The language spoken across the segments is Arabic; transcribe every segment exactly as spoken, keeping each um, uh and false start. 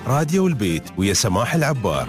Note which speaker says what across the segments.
Speaker 1: راديو البيت ويا سماح العبار.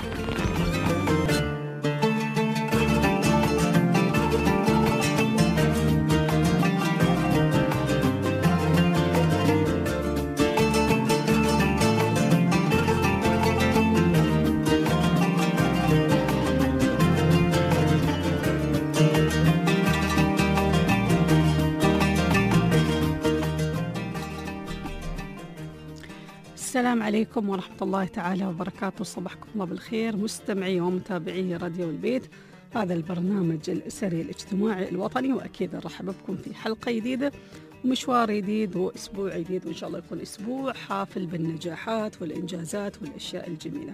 Speaker 2: السلام عليكم ورحمة الله تعالى وبركاته. صباحكم الله بالخير مستمعي ومتابعي راديو البيت، هذا البرنامج الأسري الاجتماعي الوطني، وأكيد نرحب بكم في حلقة جديدة ومشوار جديد وأسبوع جديد، وإن شاء الله يكون أسبوع حافل بالنجاحات والإنجازات والأشياء الجميلة.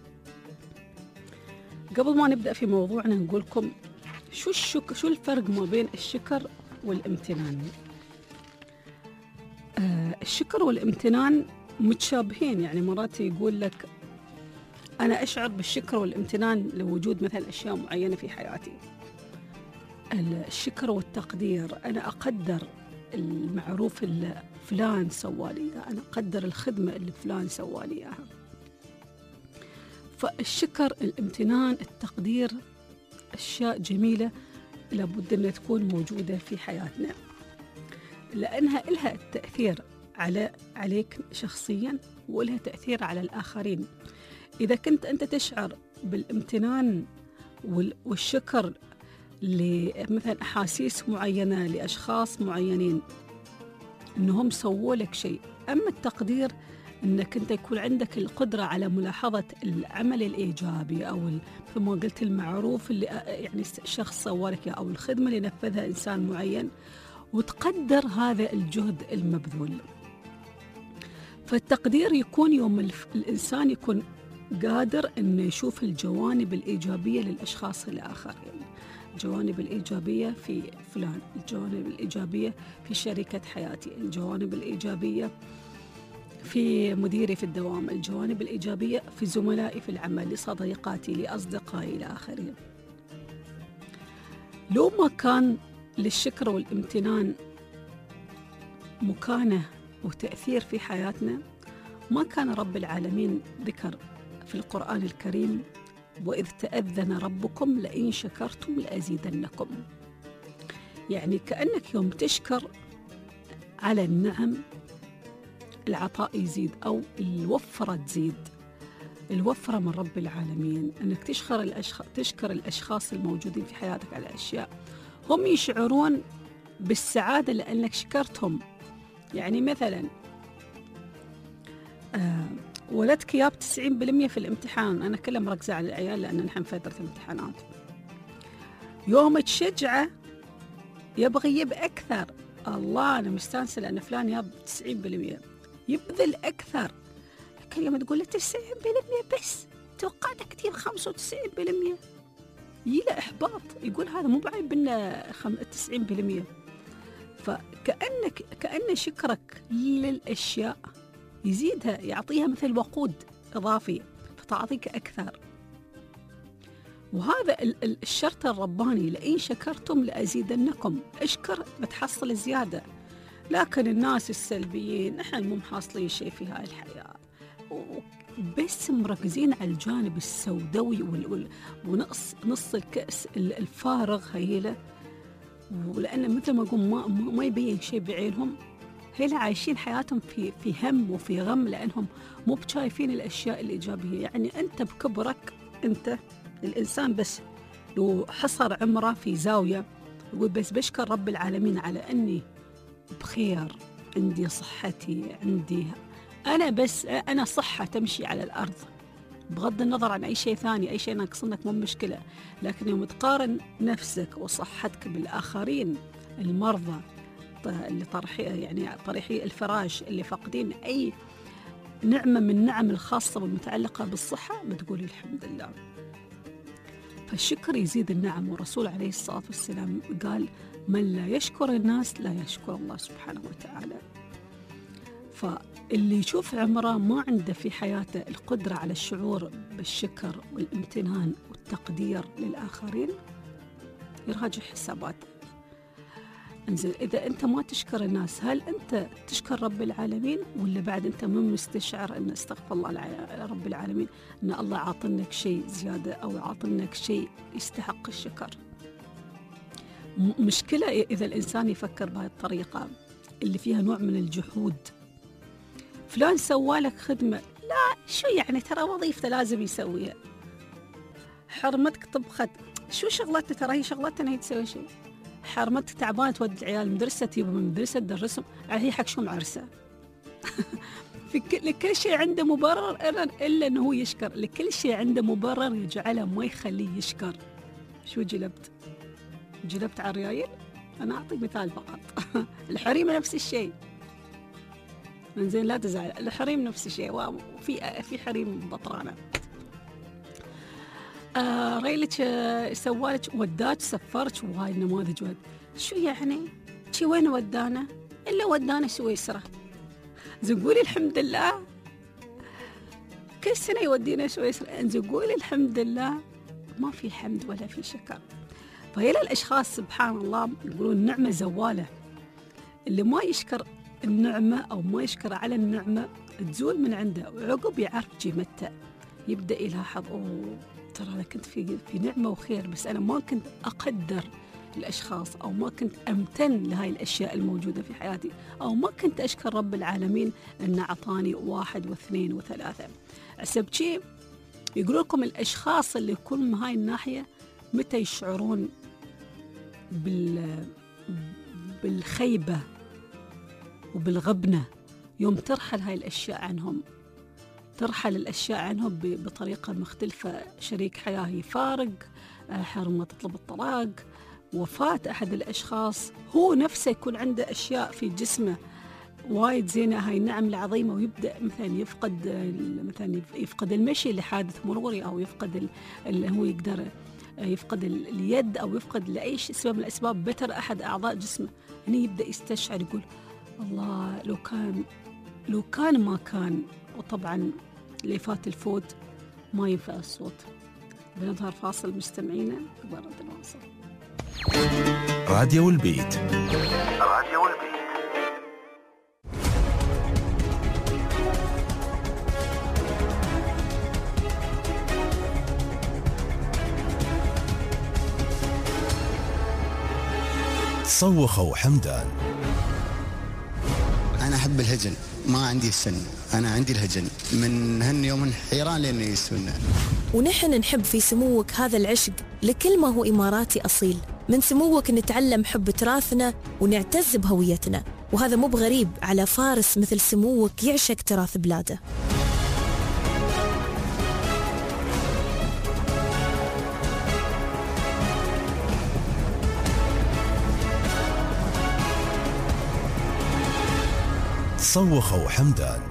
Speaker 2: قبل ما نبدأ في موضوعنا نقول لكم شو الشك... شو الفرق ما بين الشكر والامتنان. آه الشكر والامتنان متشابهين، يعني مرات يقول لك أنا أشعر بالشكر والامتنان لوجود مثلا أشياء معينة في حياتي. الشكر والتقدير، أنا أقدر المعروف اللي فلان سوالي، أنا أقدر الخدمة اللي فلان سوالي إياها. فالشكر، الامتنان، التقدير أشياء جميلة لابد أن تكون موجودة في حياتنا، لأنها إلها تأثير على عليك شخصيا ولها تأثير على الآخرين. إذا كنت أنت تشعر بالامتنان والشكر لمثلا أحاسيس معينة لأشخاص معينين أنهم سووا لك شيء، أما التقدير أنك أنت يكون عندك القدرة على ملاحظة العمل الإيجابي أو مثل ما قلت المعروف اللي يعني شخص سوى لك أو الخدمة اللي نفذها إنسان معين، وتقدر هذا الجهد المبذول. فالتقدير يكون يوم الإنسان يكون قادر أنه يشوف الجوانب الإيجابية للأشخاص الآخرين، الجوانب الإيجابية في فلان، الجوانب الإيجابية في شركة حياتي، الجوانب الإيجابية في مديري في الدوام، الجوانب الإيجابية في زملائي في العمل، لصديقاتي، لأصدقائي إلى آخره. لو ما كان للشكر والامتنان مكانه وتأثير في حياتنا، ما كان رب العالمين ذكر في القرآن الكريم وإذ تأذن ربكم لئن شكرتم لأزيدنكم. يعني كأنك يوم تشكر على النعم العطاء يزيد، أو الوفرة تزيد، الوفرة من رب العالمين، أنك تشكر الأشخاص تشكر الأشخاص الموجودين في حياتك على أشياء هم يشعرون بالسعادة لأنك شكرتهم. يعني مثلا آه ولدك جاب تسعين بالمئة في الامتحان، أنا كلها مركزة على العيال لأن نحن فترة امتحانات، يوم تشجعه يبغي يب أكثر، الله أنا مستانسة لأن فلان ياب تسعين بالمئة، يبذل أكثر. كل يوم تقول له تسعين بالمئة بس، توقعت كتير خمسة وتسعين بالمئة، يلا إحباط، يقول هذا مو بعيب بنا تسعين بالمئة. فكأنك كأن شكرك للأشياء يزيدها، يعطيها مثل وقود إضافي فتعطيك أكثر. وهذا الشرط الرباني، لئن شكرتم لأزيدنكم، اشكر بتحصل زيادة. لكن الناس السلبيين نحن مو محاصلين شيء في هاي الحياة، بس مركزين على الجانب السوداوي ونقص نص الكأس الفارغ هيله، ولأن مثل ما أقول ما, ما يبين شيء بعينهم، هيلا عايشين حياتهم في في هم وفي غم، لأنهم مو بشايفين الأشياء الإيجابية. يعني أنت بكبرك، أنت الإنسان بس لو حصر عمره في زاوية يقول بس بشكر رب العالمين على أني بخير، عندي صحتي، عندي أنا بس أنا صحة تمشي على الأرض، بغض النظر عن أي شيء ثاني، أي شيء ناقصنك مو مشكلة. لكن يوم تقارن نفسك وصحتك بالآخرين، المرضى اللي طرحي يعني طريحي الفراش اللي فاقدين أي نعمة من النعم الخاصة والمتعلقة بالصحة، بتقول الحمد لله. فالشكر يزيد النعم، والرسول عليه الصلاة والسلام قال من لا يشكر الناس لا يشكر الله سبحانه وتعالى. فاللي يشوف عمره ما عنده في حياته القدرة على الشعور بالشكر والامتنان والتقدير للآخرين يراجع حساباته. انزين إذا أنت ما تشكر الناس، هل أنت تشكر رب العالمين ولا بعد أنت من مستشعر أن استغفر الله الع... رب العالمين أن الله عاطنك شيء زيادة أو عاطنك شيء يستحق الشكر؟ م... مشكلة إذا الإنسان يفكر بهذه الطريقة اللي فيها نوع من الجحود. فلان سوالك خدمة، لا شو يعني ترى وظيفته لازم يسويها. حرمتك طبخت، شو شغلتها ترى هي شغلتها هي تسوي شيء. حرمتك تعبانة تودي العيال المدرسة تجيبهم من المدرسة تدرسهم، هي حق شو معرسة. في كل... لكل شيء عنده مبرر إلا, إلا أنه هو يشكر، لكل شيء عنده مبرر يجعله ما يخليه يشكر. شو جلبت؟ جلبت على الريايل؟ أنا أعطي مثال فقط. الحريم نفس الشيء. زين لا تزعل، الحريم نفس الشيء، وفي في حريم بطرانة. آه ريلك آه سوالك وداك سفرك وهاي النماذج ود. شو يعني؟ شي وين ودانا؟ إلا ودانا سويسرا. زين قولي الحمد لله. كل سنة يودينا سويسرا، زين قولي الحمد لله. ما في حمد ولا في شكر. فهي الأشخاص سبحان الله يقولون النعمة زوالة. اللي ما يشكر النعمة أو ما يشكر على النعمة تزول من عنده، وعقب يعرف قيمتها، يبدأ يلاحظ أوه ترى أنا كنت في في نعمة وخير، بس أنا ما كنت أقدر الأشخاص أو ما كنت أمتن لهاي الأشياء الموجودة في حياتي، أو ما كنت أشكر رب العالمين أنه أعطاني واحد واثنين وثلاثة. عسب شيء يقولوا لكم الأشخاص اللي يكونوا من هاي الناحية متى يشعرون بال بالخيبة وبالغبنة؟ يوم ترحل هاي الأشياء عنهم، ترحل الأشياء عنهم بطريقة مختلفة. شريك حياة يفارق، حرمة تطلب الطلاق، وفاة أحد الأشخاص، هو نفسه يكون عنده أشياء في جسمه وايد زينة، هاي النعم العظيمة، ويبدأ مثلا يفقد مثلا يفقد المشي لحادث مروري، أو يفقد اللي هو يقدر يفقد اليد، أو يفقد لأي سبب من الأسباب بتر أحد أعضاء جسمه. هنا يبدأ يستشعر يقول الله لو كان لو كان ما كان. وطبعا اللي فات الفوت ما ينفع الصوت. بنظهر فاصل مستمعينا وبرد نواصل.
Speaker 1: راديو البيت.
Speaker 3: راديو البيت.
Speaker 1: صوخوا حمدان.
Speaker 4: أنا أحب الهجن، ما عندي السن، أنا عندي الهجن من هاليوم حيران لأنه يسونا.
Speaker 5: ونحن نحب في سموك هذا العشق لكل ما هو إماراتي أصيل. من سموك نتعلم حب تراثنا ونعتز بهويتنا، وهذا مو بغريب على فارس مثل سموك يعشق تراث بلاده.
Speaker 1: صوخوا حمدان.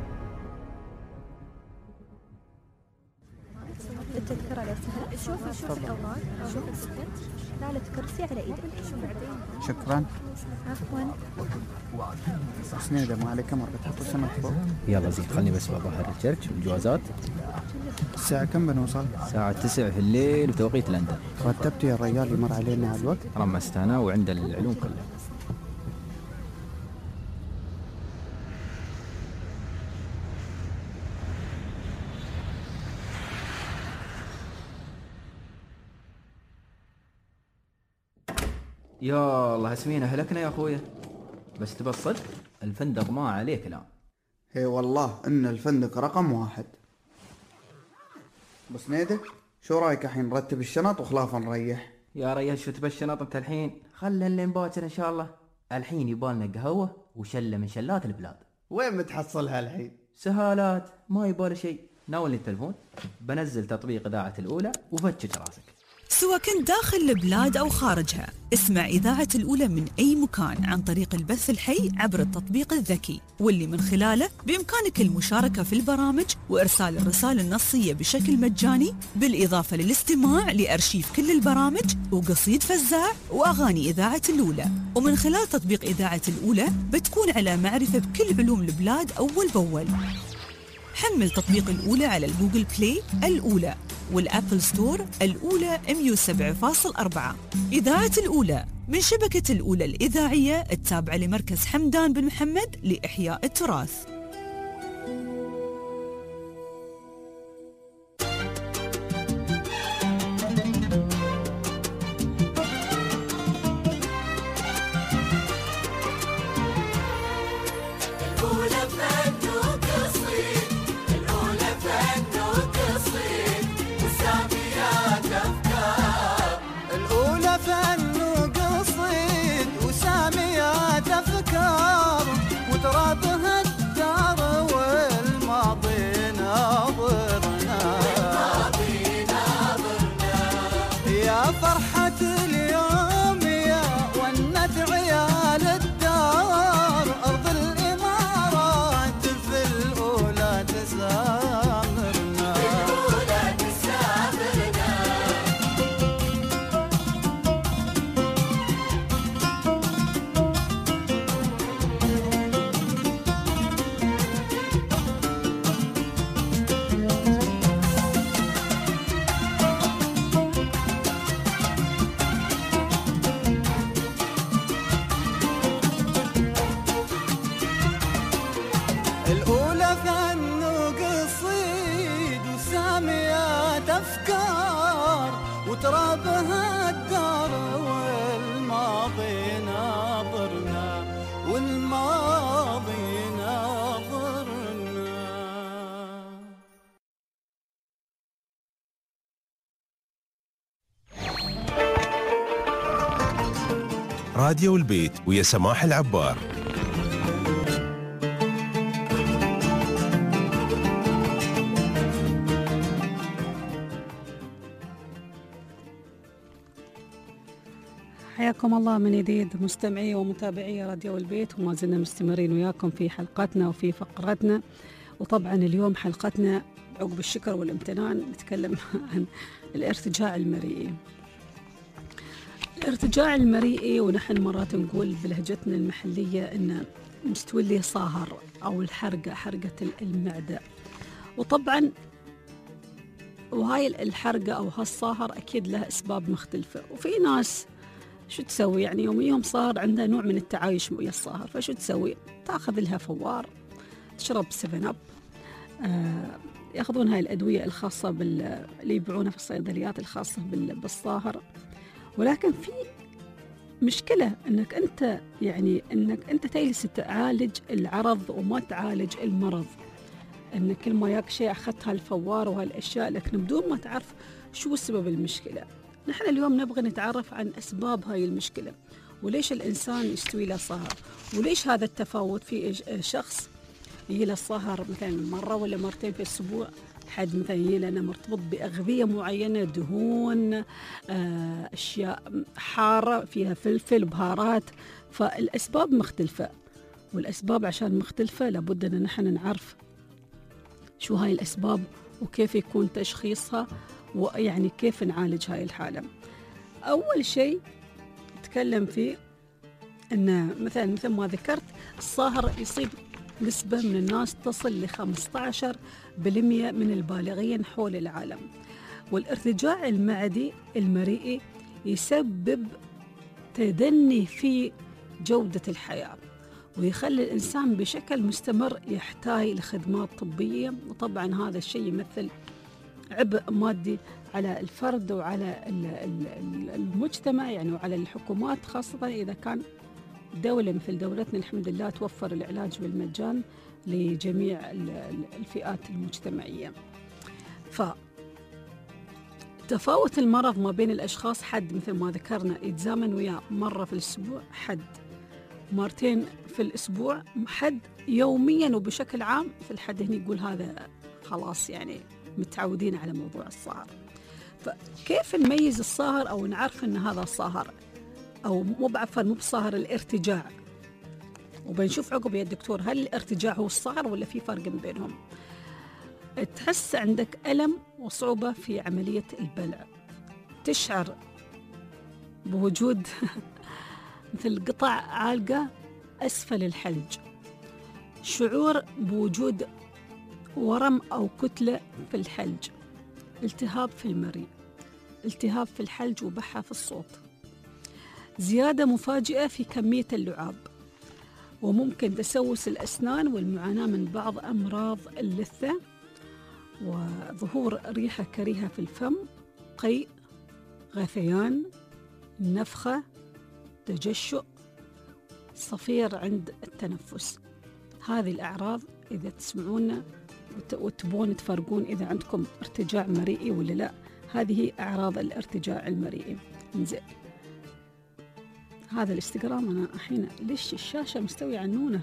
Speaker 6: التذكرة على سهل. شوفي شوفي الأوراق، شوفي السكت. لا لا تكرسي على إيدك.
Speaker 7: شكرا.
Speaker 6: عفوا.
Speaker 7: سنيدة ما عليك مرة تحط السمك فوق.
Speaker 8: يلا زين خلني بس بظهر الشركة والجوازات.
Speaker 7: الساعة كم بنوصل؟
Speaker 8: الساعة تسعة في الليل بتوقيت لندن.
Speaker 7: رتبت يا رجال يمر علينا الوقت؟
Speaker 8: رمست أنا وعند العلوم كلها. يا الله اسمينا هلكنا يا أخويا. بس تبى الصدق الفندق ما عليه كلام.
Speaker 7: هي والله إن الفندق رقم واحد. بس نيدك شو رايك الحين نرتب الشنط وخلاف نريح؟
Speaker 8: يا ريال شو تبى الشنط انت الحين؟ خلنا لين باكر ان شاء الله. الحين يبالنا قهوة وشلة من شلات البلاد.
Speaker 7: وين بتحصلها الحين؟
Speaker 8: سهالات ما يبال شيء. ناولني التلفون بنزل تطبيق إذاعة الأولى وفتش راسك.
Speaker 9: سواء كنت داخل البلاد أو خارجها، اسمع إذاعة الأولى من أي مكان عن طريق البث الحي عبر التطبيق الذكي، واللي من خلاله بإمكانك المشاركة في البرامج وإرسال الرسائل النصية بشكل مجاني، بالإضافة للاستماع لأرشيف كل البرامج وقصيد فزاع وأغاني إذاعة الأولى. ومن خلال تطبيق إذاعة الأولى بتكون على معرفة بكل علوم البلاد أول بأول. حمل تطبيق الأولى على الجوجل بلاي. الأولى والأبل ستور الأولى مية وسبعة فاصلة أربعة. إذاعة الأولى من شبكة الأولى الإذاعية التابعة لمركز حمدان بن محمد لإحياء التراث.
Speaker 10: وترابها الدار والماضي ناظرنا والماضي ناظرنا.
Speaker 1: راديو البيت ويا سماح العبار.
Speaker 2: حياكم الله من جديد مستمعي ومتابعي راديو البيت، وما زلنا مستمرين وياكم في حلقتنا وفي فقرتنا. وطبعا اليوم حلقتنا عقب الشكر والامتنان نتكلم عن الارتجاع المريئي. الارتجاع المريئي، ونحن مرات نقول بلهجتنا المحلية إن مستولي صاهر أو الحرقة، حرقة المعدة. وطبعا وهاي الحرقة أو هالصاهر أكيد لها أسباب مختلفة. وفي ناس شو تسوي؟ يعني يوميهم صار عندها نوع من التعايش ويا الصاهر، فشو تسوي؟ تاخذ لها فوار، تشرب سفن أب، آه ياخذون هاي الأدوية الخاصة بال اللي يبيعونها في الصيدليات الخاصة بالصاهر. ولكن في مشكلة انك انت يعني انك انت تجلس تعالج العرض وما تعالج المرض، ان كل ما ياك شيء اخذت هالفوار وهالاشياء لكن بدون ما تعرف شو سبب المشكلة. نحن اليوم نبغى نتعرف عن اسباب هاي المشكلة، وليش الانسان يستوي له صهر، وليش هذا التفاوت في شخص يجي له الصهر مثلا مرة ولا مرتين في الاسبوع، حد مثلا يجي لنا مرتبط بأغذية معينة، دهون، أشياء حارة فيها فلفل، بهارات. فالأسباب مختلفة، والأسباب عشان مختلفة لابد أن نحن نعرف شو هاي الأسباب وكيف يكون تشخيصها، ويعني كيف نعالج هاي الحالة. أول شيء نتكلم فيه أن مثلا مثل ما ذكرت الصهر يصيب نسبة من الناس تصل ل خمسة عشر بالمئة من البالغين حول العالم. والارتجاع المعدي المريئي يسبب تدني في جودة الحياة، ويخلي الإنسان بشكل مستمر يحتاج لخدمات طبية. وطبعا هذا الشيء يمثل عبء مادي على الفرد وعلى المجتمع يعني، وعلى الحكومات، خاصة إذا كان دولة مثل دولتنا الحمد لله توفر العلاج بالمجان لجميع الفئات المجتمعية. فتفاوت المرض ما بين الأشخاص، حد مثل ما ذكرنا يتزامن وياه مرة في الأسبوع، حد مرتين في الأسبوع، حد يوميا، وبشكل عام في الحد هنا يقول هذا خلاص يعني متعودين على موضوع الصهر. فكيف نميز الصهر أو نعرف أن هذا صهر أو مو بعفوا مو بصهر، الارتجاع. وبنشوف عقب يا الدكتور هل الارتجاع هو الصهر ولا في فرق بينهم. تحس عندك ألم وصعوبة في عملية البلع، تشعر بوجود مثل قطع عالقة أسفل الحلج، شعور بوجود ورم أو كتلة في الحلج، التهاب في المريء، التهاب في الحلج وبحة في الصوت، زيادة مفاجئة في كمية اللعاب، وممكن تسوس الأسنان والمعاناة من بعض أمراض اللثة، وظهور ريحة كريهة في الفم، قيء، غثيان، نفخة، تجشؤ، صفير عند التنفس. هذه الأعراض إذا تسمعون وتبون تفرقون إذا عندكم ارتجاع مريئي ولا لا، هذه أعراض الارتجاع المريئي. إنزين، هذا الانستغرام أنا الحين ليش الشاشة مستوية عنونة؟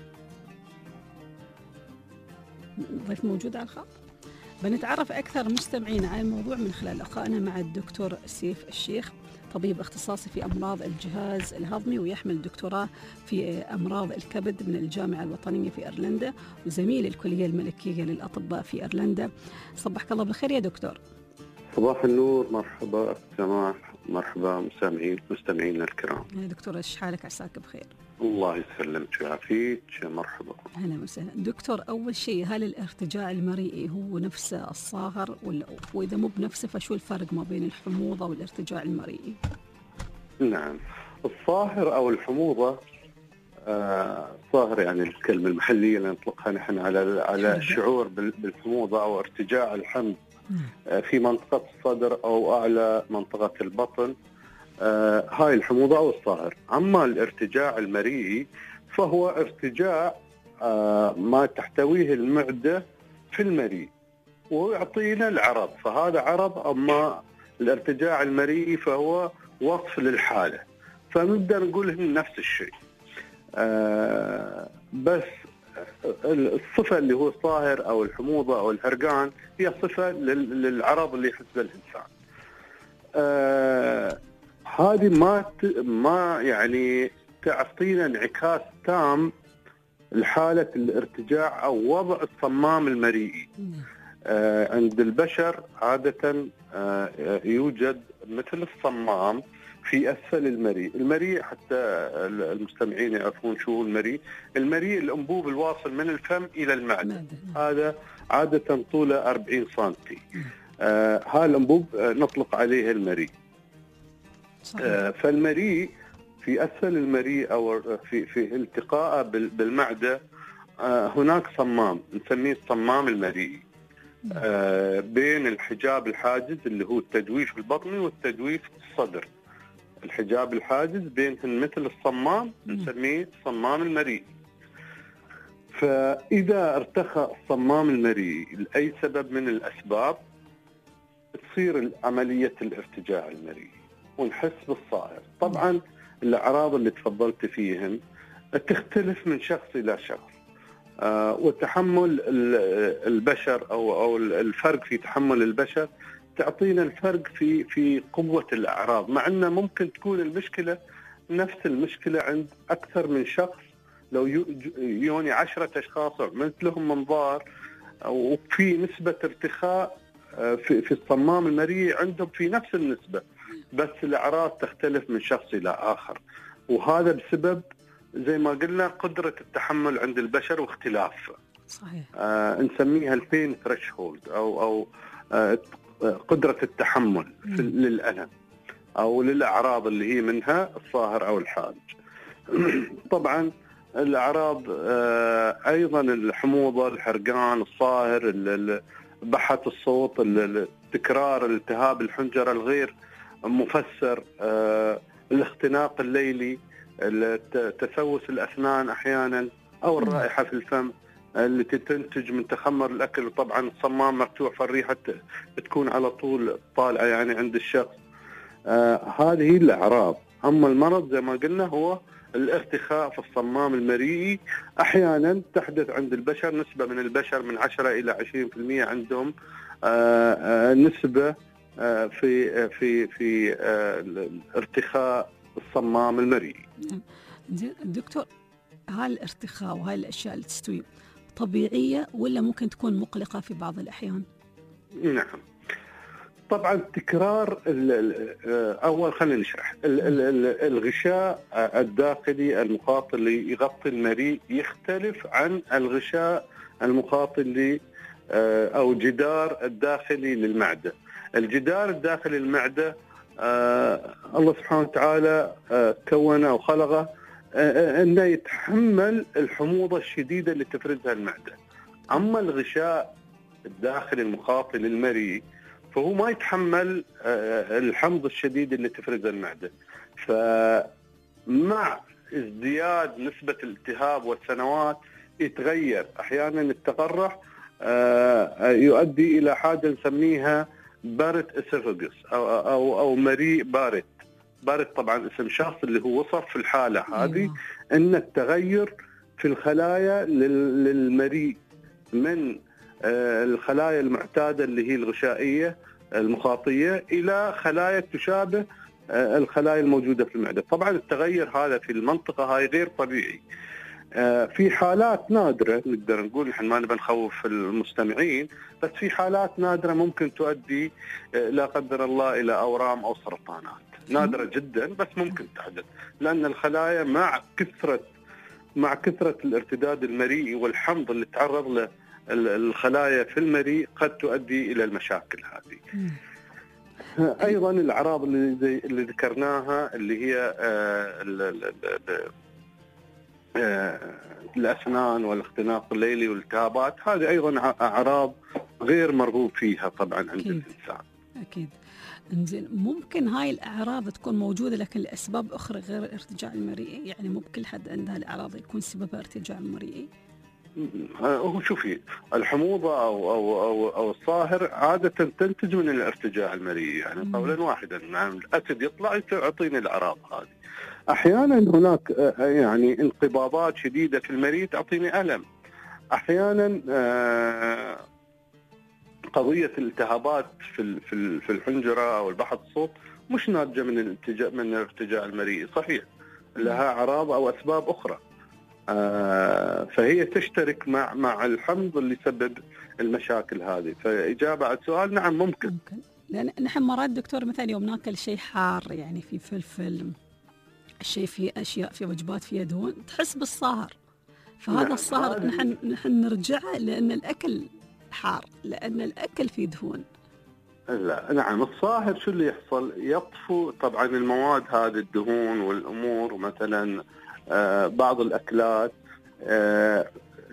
Speaker 2: ضيف موجود على الخط. بنتعرف أكثر مستمعين على الموضوع من خلال لقائنا مع الدكتور سيف الشيخ، طبيب اختصاصي في أمراض الجهاز الهضمي ويحمل دكتوراه في أمراض الكبد من الجامعة الوطنية في إيرلندا، وزميل الكلية الملكية للأطباء في إيرلندا. صبحك الله بالخير يا دكتور.
Speaker 11: صباح النور، مرحبا سماح، مرحبا مستمعين مستمعينا الكرام.
Speaker 2: يا دكتور ايش حالك؟ عساك بخير.
Speaker 11: الله يسلمك ويعافيك، مرحبا.
Speaker 2: اهلا وسهلا دكتور. اول شيء، هل الارتجاع المريئي هو نفسه الصاغر ولا واذا مو بنفسه فشو الفرق ما بين الحموضه والارتجاع المريئي؟
Speaker 11: نعم، الصاهر او الحموضه آه صاهر يعني الكلمه المحليه اللي نطلقها نحن على على الشعور بالحموضه او ارتجاع الحمض في منطقة الصدر أو أعلى منطقة البطن، آه هاي الحموضة أو الصهر. أما الارتجاع المريئي فهو ارتجاع آه ما تحتويه المعدة في المريء ويعطينا العرض، فهذا عرض. أما الارتجاع المريئي فهو وصف للحالة، فنقدر نقول نفس الشيء، آه بس الصفة اللي هو الصاهر أو الحموضة أو الهرقان هي صفة للعرض اللي يحس به الإنسان. آه هذه ما ما يعني تعطينا انعكاس تام لحالة الارتجاع أو وضع الصمام المريئي. آه عند البشر عادة آه يوجد مثل الصمام في أسفل المريء. المريء حتى المستمعين يعرفون شو المريء. المريء الأنبوب الواصل من الفم إلى المعدة، هذا عادة طوله أربعين سنتي. آه هذا الأنبوب آه نطلق عليه المريء. آه فالمريء في أسفل المريء أو في في التقاءه بالمعدة آه هناك صمام نسميه الصمام المريئي، آه بين الحجاب الحاجز اللي هو التجويف البطني والتجويف الصدر. الحجاب الحاجز بينهم مثل الصمام نسميه الصمام المريئي. فإذا ارتخى الصمام المريئي لأي سبب من الأسباب تصير عملية الارتجاع المريئي ونحس بالصائر. طبعا الأعراض اللي تفضلت فيهن تختلف من شخص إلى شخص، آه وتحمل البشر أو أو الفرق في تحمل البشر تعطينا الفرق في في قوة الأعراض، مع أنه ممكن تكون المشكلة نفس المشكلة عند أكثر من شخص. لو يوني عشرة أشخاص عملت لهم منظار وفي نسبة ارتخاء في في الصمام المريئي عندهم في نفس النسبة، بس الأعراض تختلف من شخص إلى آخر، وهذا بسبب زي ما قلنا قدرة التحمل عند البشر واختلاف.
Speaker 2: صحيح.
Speaker 11: آه نسميها البين ثريشهولد أو أو آه قدرة التحمل للألم أو للأعراض اللي هي منها الصاهر أو الحاج. طبعا الأعراض أيضا الحموضة، الحرقان، الصاهر، بحة الصوت، تكرار التهاب الحنجرة الغير مفسر، الاختناق الليلي، تسوس الأسنان أحيانا أو الرائحة في الفم التي تنتج من تخمر الأكل. وطبعا الصمام مرتوع فالريحة بتكون على طول طالعة يعني عند الشخص. آه هذه الأعراض. أما المرض زي ما قلنا هو الارتخاء في الصمام المريئي. أحيانا تحدث عند البشر، نسبة من البشر من عشرة إلى عشرين بالمئة عندهم آه آه نسبة آه في في في آه ارتخاء الصمام المريئي.
Speaker 2: دكتور، هاي الارتخاء وهاي الأشياء اللي تستوي طبيعية ولا ممكن تكون مقلقة في بعض الأحيان؟
Speaker 11: نعم، طبعا تكرار أول خلينا نشرح. الغشاء الداخلي المخاطي اللي يغطي المريء يختلف عن الغشاء المخاطي اللي أو جدار الداخلي للمعدة. الجدار الداخلي للمعدة آه الله سبحانه وتعالى آه كونه وخلقه آه أنه يتحمل الحموضة الشديدة اللي تفرزها المعدة. أما الغشاء الداخلي المخاطي للمريء فهو ما يتحمل آه الحمض الشديد اللي تفرزه المعدة. فمع ازدياد نسبة الالتهاب والسنوات يتغير أحيانا التقرح آه يؤدي إلى حاجة نسميها بارد اسفوجس أو, أو, أو مريء بارد. بارد طبعا اسم شخص اللي هو وصف في الحالة هذه أن التغير في الخلايا للمريء من آه الخلايا المعتادة اللي هي الغشائية المخاطية إلى خلايا تشابه آه الخلايا الموجودة في المعدة. طبعا التغير هذا في المنطقة هاي غير طبيعي. آه في حالات نادرة نقدر نقول، نحن ما نبي نخوف المستمعين، بس في حالات نادرة ممكن تؤدي آه لا قدر الله إلى أورام أو سرطانات. نادرة جدا بس ممكن تحدث، لأن الخلايا مع كثرة مع كثرة الارتداد المريئي والحمض اللي تعرض له الخلايا في المريء قد تؤدي إلى المشاكل هذه. أيضا الأعراض اللي, زي اللي ذكرناها اللي هي آه ال ال ال آه الأسنان والاختناق الليلي والالتهابات، هذه أيضا أعراض غير مرغوب فيها طبعا عند أكيد. الإنسان
Speaker 2: أكيد. إنزين، ممكن هاي الأعراض تكون موجودة لكن لأسباب أخرى غير الارتجاع المريئي؟ يعني مو بكل حد عنده الأعراض يكون سببها ارتجاع مريئي؟
Speaker 11: هو شوفي، الحموضة أو أو أو أو الصاهر عادة تنتج من الارتجاع المريئي، يعني قولا واحدا، نعم الأسد يطلع يعطيني الأعراض هذه. أحيانا هناك يعني انقباضات شديدة في المريء تعطيني ألم. أحيانا قضية الالتهابات في في في الحنجرة أو البحث الصوت مش ناتجة من الارتجاع من الارتجاع المريئي، صحيح لها أعراض أو أسباب أخرى. آه فهي تشترك مع مع الحمض اللي يسبب المشاكل هذه. فإجابة على السؤال نعم ممكن.
Speaker 2: ممكن. لأن نحن مرات دكتور مثلا يوم ناكل شيء حار، يعني في فلفل، الشيء في أشياء في وجبات فيها دهون، تحس بالصهر. فهذا نعم. الصهر نحن نحن نرجع لأن الأكل حار، لأن الأكل فيه دهون.
Speaker 11: لا نعم، الصاهر شو اللي يحصل؟ يطفو طبعا المواد هذه الدهون والأمور، مثلا آه بعض الأكلات آه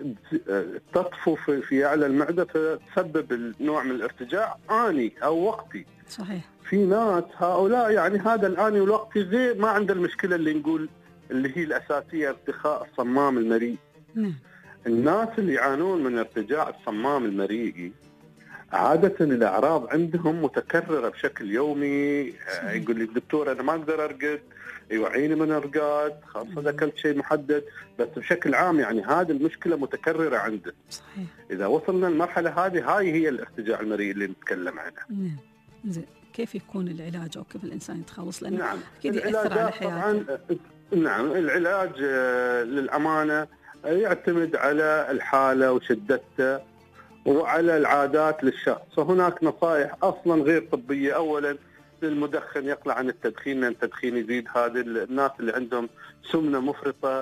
Speaker 11: تطفو في, في أعلى المعدة فتسبب نوع من الارتجاع آني أو وقتي.
Speaker 2: صحيح.
Speaker 11: في ناس هؤلاء يعني هذا الآني والوقتي غير ما عنده المشكلة اللي نقول اللي هي الأساسية، ارتخاء الصمام المريء.
Speaker 2: نعم.
Speaker 11: الناس اللي يعانون من ارتجاع الصمام المريئي عادة الأعراض عندهم متكررة بشكل يومي. صحيح. يقول لي الدكتور أنا ما أقدر أرقد، يوعيني من أرقاد، خاصة أكلت شيء محدد، بس بشكل عام يعني هذه المشكلة متكررة عنده.
Speaker 2: صحيح.
Speaker 11: إذا وصلنا المرحلة هذه، هاي هي الارتجاع المريئي اللي نتكلم عنها.
Speaker 2: نعم. زين، كيف يكون العلاج أو كيف الإنسان يتخلص؟ لأنه
Speaker 11: نعم.
Speaker 2: أكيد يأثر على حياته.
Speaker 11: نعم، العلاج للأمانة يعتمد على الحالة وشدتها وعلى العادات للشخص. وهناك نصائح أصلا غير طبية. أولا للمدخن يقلع عن التدخين، لأن التدخين يزيد. هذه الناس اللي عندهم سمنة مفرطة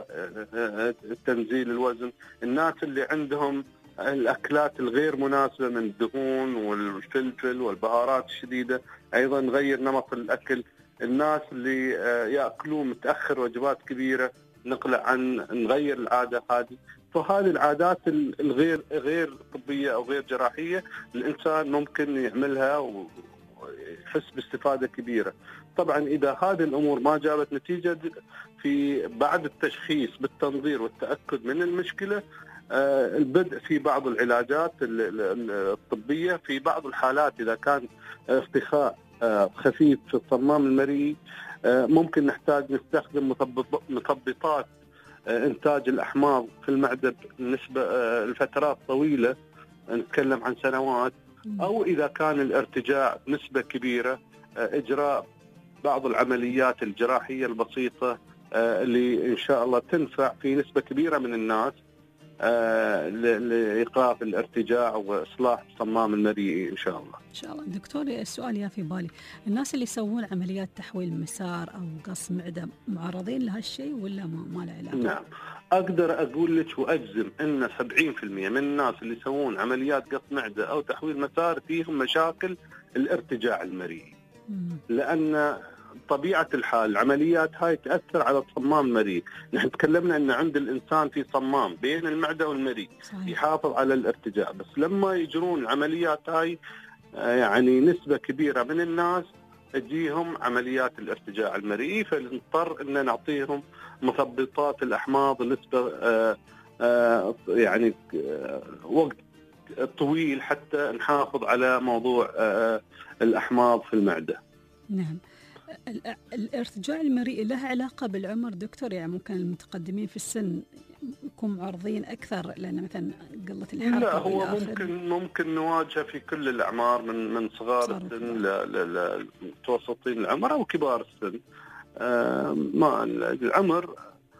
Speaker 11: تنزيل الوزن، الناس اللي عندهم الأكلات الغير مناسبة من الدهون والفلفل والبهارات الشديدة أيضا نغير نمط الأكل. الناس اللي يأكلون متأخر وجبات كبيرة نقلع عن نغير العادة هذه. فهذه العادات الغير غير طبية أو غير جراحية الإنسان ممكن يعملها ويحس باستفادة كبيرة. طبعا إذا هذه الأمور ما جابت نتيجة، في بعد التشخيص بالتنظير والتأكد من المشكلة البدء في بعض العلاجات الطبية. في بعض الحالات إذا كان ارتخاء خفيف في الصمام المريء ممكن نحتاج نستخدم مثبطات إنتاج الأحماض في المعدة بالنسبة لفترات طويلة، نتكلم عن سنوات. أو إذا كان الارتجاع نسبة كبيرة، إجراء بعض العمليات الجراحية البسيطة اللي إن شاء الله تنفع في نسبة كبيرة من الناس لإيقاف الارتجاع وإصلاح الصمام المريئي إن شاء الله.
Speaker 2: إن شاء الله. دكتور السؤال يا في بالي، الناس اللي يسوون عمليات تحويل مسار أو قص معدة معرضين لهالشيء ولا ما ما له علاقة؟
Speaker 11: نعم، اقدر اقول لك واجزم ان سبعين بالمئة من الناس اللي يسوون عمليات قص معده او تحويل مسار فيهم مشاكل الارتجاع المريء. لان طبيعه الحال العمليات هاي تاثر على صمام المريء. نحن تكلمنا ان عند الانسان في صمام بين المعده والمريء يحافظ على الارتجاع، بس لما يجرون العمليات هاي يعني نسبه كبيره من الناس تجيهم عمليات الارتجاع المريء، فنضطر ان نعطيهم مثبطات الاحماض نسبه آآ آآ يعني آآ وقت طويل حتى نحافظ على موضوع الاحماض في المعده.
Speaker 2: نعم. الارتجاع المريء له علاقه بالعمر دكتور؟ يعني ممكن المتقدمين في السن يكونوا معرضين اكثر لان مثلا قله الحركه؟
Speaker 11: لا، هو ممكن ممكن نواجهه في كل الاعمار، من من صغار السن لمتوسطين العمر او كبار السن. آه ما العمر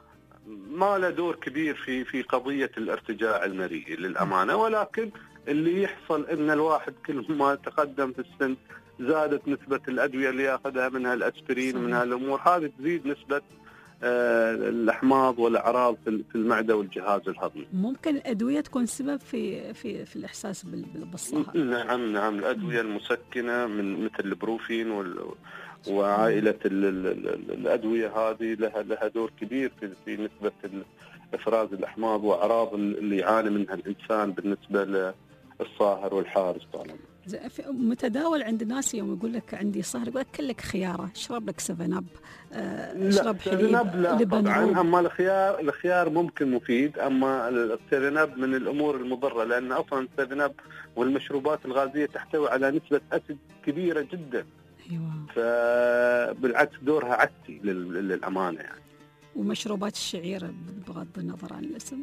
Speaker 11: ما له دور كبير في في قضيه الارتجاع المريء للامانه، ولكن اللي يحصل ان الواحد كل ما تقدم في السن زادت نسبه الادويه اللي ياخذها، منها الاسبرين ومنها الامور هذه، تزيد نسبه آه الاحماض والاعراض في المعده والجهاز الهضمي.
Speaker 2: ممكن الادويه تكون سبب في في في الاحساس بالصهد؟
Speaker 11: نعم نعم، الادويه المسكنه من مثل البروفين وال وعائله ال ال الادويه هذه لها لها دور كبير في في نسبه افراز الاحماض واعراض اللي يعاني منها الانسان بالنسبه للصاهر والحارس طالما.
Speaker 2: متداول عند الناس يوم يقول لك عندي صهر يقول لك كلك خياره، اشرب لك سفن اب، اشرب حليب،
Speaker 11: لا طبعا. اما الخيار الخيار ممكن مفيد، اما السفن اب من الامور المضره، لان اصلا السفن اب والمشروبات الغازيه تحتوي على نسبه اسيد كبيره جدا.
Speaker 2: ايوه،
Speaker 11: فبالعكس دورها عكسي للامانه يعني.
Speaker 2: ومشروبات الشعير بغض النظر عن الاسم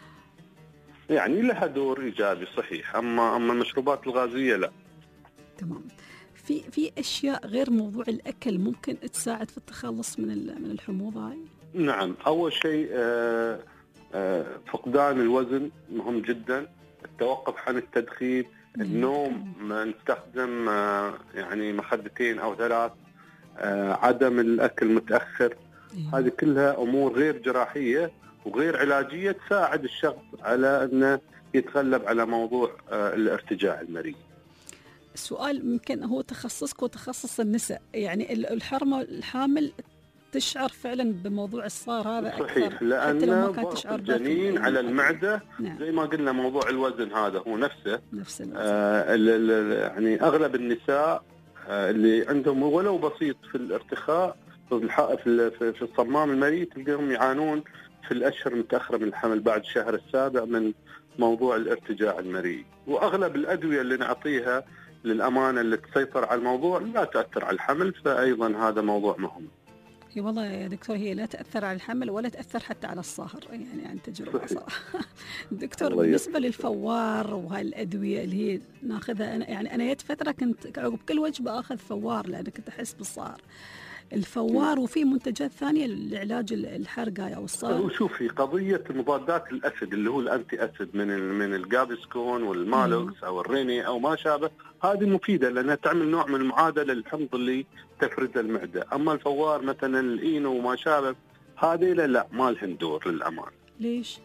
Speaker 11: يعني لها دور ايجابي صحيح، اما اما المشروبات الغازيه لا.
Speaker 2: تمام. في في اشياء غير موضوع الاكل ممكن تساعد في التخلص من من الحموضه هاي؟
Speaker 11: نعم، اول شيء آه آه فقدان الوزن مهم جدا، التوقف عن التدخين، النوم، نستخدم آه يعني مخدتين او ثلاث، آه عدم الاكل متاخر. هذه كلها امور غير جراحيه وغير علاجيه تساعد الشخص على انه يتغلب على موضوع آه الارتجاع المريء.
Speaker 2: السؤال يمكن هو تخصصك وتخصص النساء، يعني الحرمه الحامل تشعر فعلا بموضوع الصار هذا اكثر؟
Speaker 11: صحيح، لان ضغط الجنين على المعده. نعم. زي ما قلنا موضوع الوزن هذا هو نفسه
Speaker 2: نفس الوزن.
Speaker 11: آه يعني اغلب النساء آه اللي عندهم ولو بسيط في الارتخاء في في الصمام المريء تلقاهم يعانون في الاشهر المتاخره من الحمل بعد الشهر السابع من موضوع الارتجاع المريء. واغلب الادويه اللي نعطيها للامانه اللي تسيطر على الموضوع لا تاثر على الحمل، فايضا هذا موضوع مهم.
Speaker 2: هي والله يا دكتور هي لا تاثر على الحمل ولا تاثر حتى على الصهر، يعني عن تجربه صراحه. دكتور بالنسبه للفوار وهاي الادويه اللي هي ناخذها، أنا يعني انا جت فتره كنت عقب كل وجبه اخذ فوار لان كنت احس بالصهر. الفوار وفي منتجات ثانيه لعلاج الحرقه او الصهر.
Speaker 11: شوفي قضيه مضادات الاسيد اللي هو الانتي اسيد من من الجابسكون والمالوكس او الريني او ما شابه، هذه مفيده لانها تعمل نوع من المعادله للحمض اللي تفرز المعده. اما الفوار مثلا الاينو وما شابه هذه لا, لا ما لهن دور للامان.
Speaker 2: ليش؟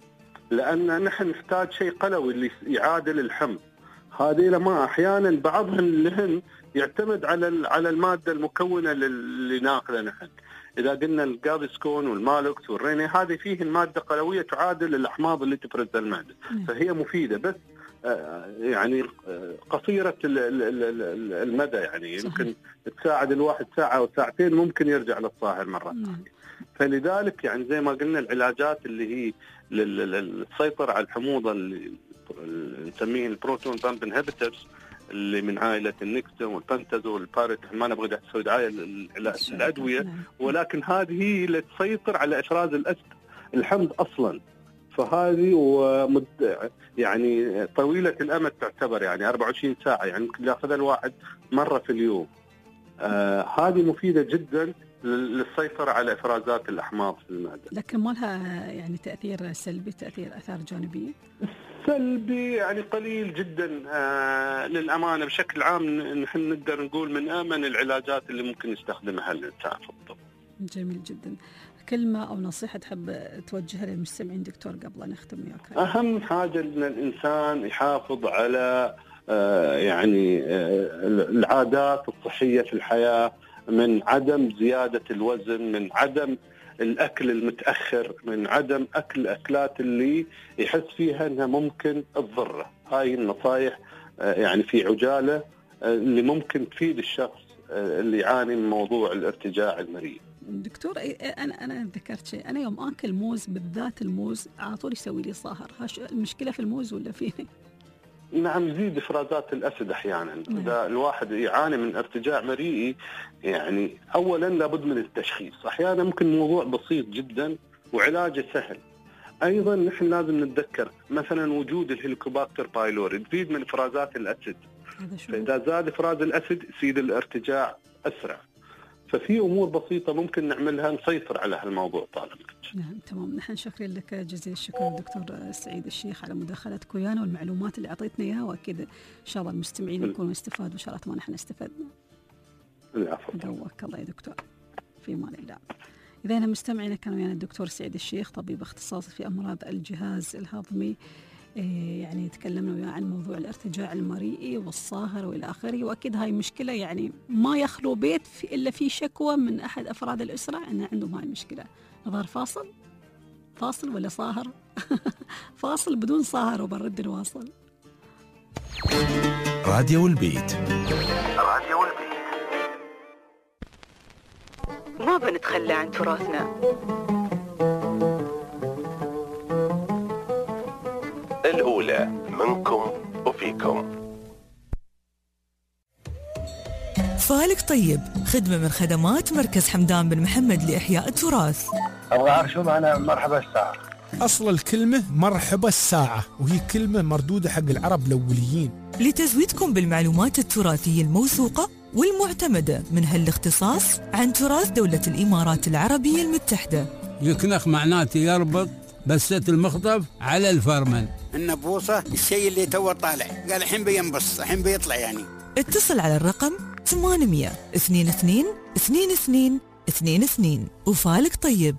Speaker 11: لان نحن نحتاج شيء قلوي اللي يعادل الحمض. هذه لما احيانا بعضهن لهن يعتمد على على الماده المكونه اللي ناخذها نحن. اذا قلنا الجابسكون والمالوكس والريني هذه فيهن ماده قلويه تعادل الاحماض اللي تفرزها المعده، فهي مفيده بس يعني قصيره المدى، يعني يمكن تساعد الواحد ساعه او ساعتين ممكن يرجع للصاهر مره ثانيه. فلذلك يعني زي ما قلنا العلاجات اللي هي للسيطره على الحموضه اللي نسميه البروتون بامب انهبيتورز اللي من عائله النكتم والبنتازول والباريت، ما نبغى نسوي دعايه الادويه، ولكن هذه هي اللي تسيطر على افراز الحمض اصلا. فهذه ومد يعني طويله الامد تعتبر، يعني أربعة وعشرين ساعه، يعني ممكن ياخذها الواحد مره في اليوم. آه هذه مفيده جدا للسيطره على افرازات الاحماض في المعده.
Speaker 2: لكن ما لها يعني تاثير سلبي، تاثير اثار جانبيه؟
Speaker 11: سلبي يعني قليل جدا آه للامانه. بشكل عام نحن نقدر نقول من امن العلاجات اللي ممكن يستخدمها الانسان في الطب.
Speaker 2: جميل جدا. كلمة أو نصيحة تحب توجهها للمستمعين دكتور قبل أن نختم وياك؟
Speaker 11: أهم حاجة أن الإنسان يحافظ على آه يعني آه العادات الصحية في الحياة، من عدم زيادة الوزن، من عدم الأكل المتأخر، من عدم أكل الأكلات اللي يحس فيها أنها ممكن تضره. هاي النصائح آه يعني في عجالة آه اللي ممكن تفيد الشخص آه اللي يعاني من موضوع الارتجاع المريء.
Speaker 2: دكتور أنا أنا ذكرت شيء، أنا يوم آكل موز بالذات الموز على طول يسوي لي صهر، هاش المشكلة في الموز ولا فيني؟
Speaker 11: نعم، يزيد إفرازات الأسد أحيانا.
Speaker 2: نعم.
Speaker 11: إذا الواحد يعاني من ارتجاع مريئي يعني أولا لابد من التشخيص، أحيانا ممكن موضوع بسيط جدا وعلاجه سهل. أيضا نحن لازم نتذكر مثلا وجود الهيليكوباكتر بايلوري يزيد من إفرازات الأسد، فإذا زاد إفراز الأسد يزيد الارتجاع أسرع. ففي أمور بسيطة ممكن نعملها نسيطر على هالموضوع طالما.
Speaker 2: نعم تمام. نحن شاكرين لك جزيل الشكر دكتور سعيد الشيخ على مداخلتك ويانا والمعلومات اللي أعطيتنا إياها، وأكيد إن شاء الله المستمعين يكونوا استفادوا، وإن شاء الله ما نحن استفدنا.
Speaker 11: العفو.
Speaker 2: قواك الله يا دكتور، في امان الله. إذا مستمعينا كانوا ويانا الدكتور سعيد الشيخ طبيب اختصاصي في أمراض الجهاز الهضمي، يعني تكلمنا وياه عن موضوع الارتجاع المريئي والصاهر والى اخره، واكيد هاي مشكله يعني ما يخلو بيت في الا في شكوى من احد افراد الاسره ان عندهم هاي المشكله. نظر فاصل فاصل ولا صاهر؟ فاصل بدون صاهر وبنرد نواصل.
Speaker 1: راديو البيت.
Speaker 3: راديو البيت.
Speaker 9: ما بنتخلى عن تراثنا.
Speaker 1: الأولى منكم وفيكم.
Speaker 9: فالك طيب، خدمة من خدمات مركز حمدان بن محمد لإحياء التراث.
Speaker 12: أبغى أعرف شو معنى مرحبا الساعة.
Speaker 13: أصل الكلمة مرحبا الساعة، وهي كلمة مردودة حق العرب الأوليين.
Speaker 9: لتزويدكم بالمعلومات التراثية الموثوقة والمعتمدة من هالاختصاص عن تراث دولة الإمارات العربية المتحدة.
Speaker 14: يكنخ معناته يربط، بسة المخطف على الفرمل.
Speaker 15: النبوصة الشيء اللي تو طالع، قال الحين بينبص، الحين بيطلع يعني.
Speaker 9: اتصل على الرقم ثمانمية اثنين اثنين اثنين اثنين اثنين اثنين. وفالك طيب.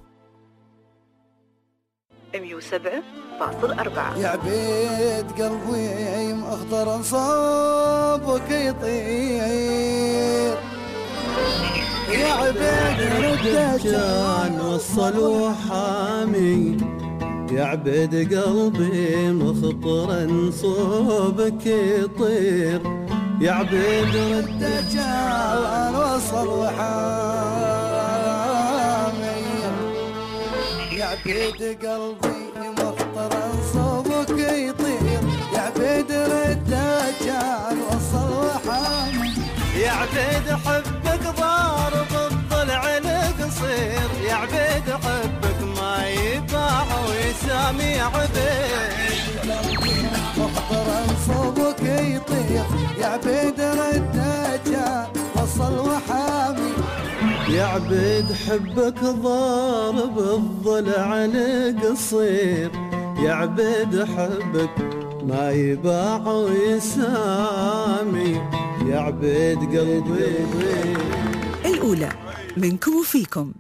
Speaker 9: مية وسبعة فاصل أربعة.
Speaker 10: يا عبيد قلبي مخضر صابك يطير، يا عبيد الدجال وصل وحامي، يا عبيد قلبي مخطر صوبك يطير، يا عبيد الدجال وصل وحامي، يا عبيد قلبي مخطر صوبك يطير، يا عبيد الدجال وصل وحامي، يا عبيد حبك ضارب الضلع القصير، يا عبيد حبك ما يباع ويسامي، يا عبيد مخطر صوبك يطير، يا عبيد الدجال وصل وحامي، يا عبيد حبك ضارب الضلع القصير، يا عبيد حبك ما يباع ويسامي، يا عبيد قلبي.
Speaker 9: الأولى منكم وفيكم.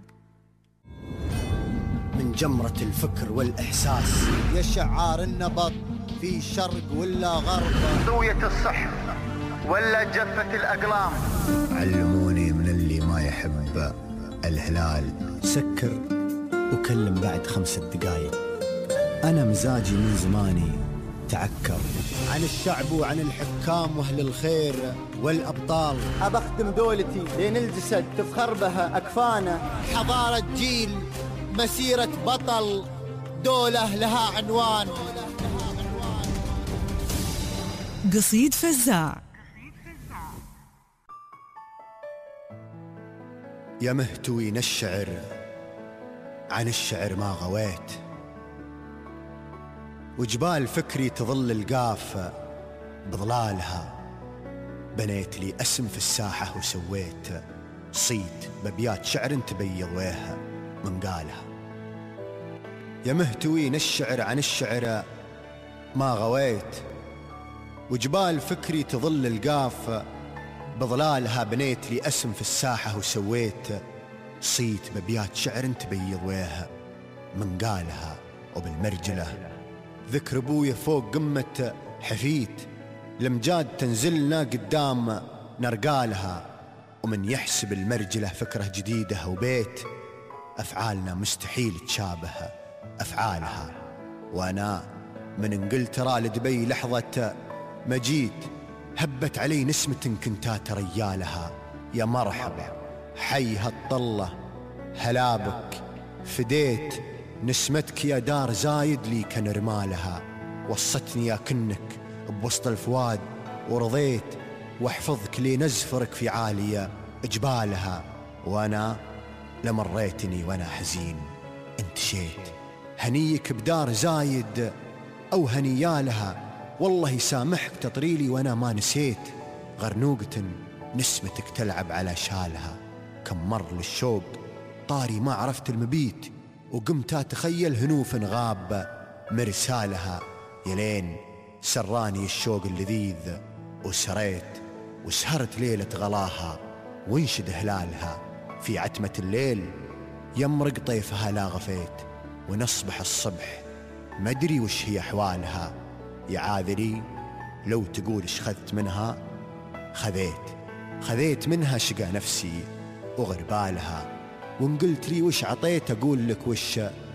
Speaker 4: من جمرة الفكر والإحساس يا شعار النبض في شرق ولا غرب،
Speaker 3: زاوية الصح ولا جفة الأقلام،
Speaker 4: علموني من اللي ما يحب الهلال سكر وكلم بعد خمسة دقايق، أنا مزاجي من زماني تعكر عن الشعب وعن الحكام واهل الخير والابطال،
Speaker 16: ابخدم دولتي لين الجسد تفخر بها اكفانا،
Speaker 4: حضاره جيل مسيره بطل، دوله لها عنوان.
Speaker 9: قصيد فزاع.
Speaker 4: يا مهتوين الشعر عن الشعر ما غويت، وجبال فكري تظل القافة بظلالها، بنيت لي اسم في الساحة وسويت صيت ببيات شعر تبيض ويها من قالها. يا مهتوين الشعر عن الشعر ما غويت، وجبال فكري تظل القافة بظلالها، بنيت لي اسم في الساحة وسويت صيت ببيات شعر تبيض ويها من قالها وبالمرجلة. ذكر ابويا فوق قمة حفيت لمجاد تنزلنا قدام نرقالها، ومن يحسب المرجلة فكرة جديدة وبيت أفعالنا مستحيل تشابه أفعالها. وأنا من انجلترا لدبي لحظة مجيت هبت علي نسمة كنتات ريالها. يا مرحبا حي هالطلة هلا بك، فديت نسمتك يا دار زايد لي كان رمالها. وصتني يا كنك بوسط الفواد ورضيت واحفظك لي نزفرك في عالية جبالها. وانا لمريتني وانا حزين انتشيت، هنيك بدار زايد او هنيالها. والله يسامحك تطريلي وانا ما نسيت غرنوقة نسمتك تلعب على شالها. كم مر للشوق طاري ما عرفت المبيت، وقمت اتخيل هنوف غاب مرسالها. يلين سراني الشوق اللذيذ وسريت وسهرت ليلة غلاها، وانشد هلالها في عتمة الليل يمرق طيفها لا غفيت. ونصبح الصبح ما ادري وش هي احوالها. يا عاذري لو تقول اش خذت منها، خذيت خذيت منها شقى نفسي وغربالها. وان قلت لي وش عطيت اقول لك وش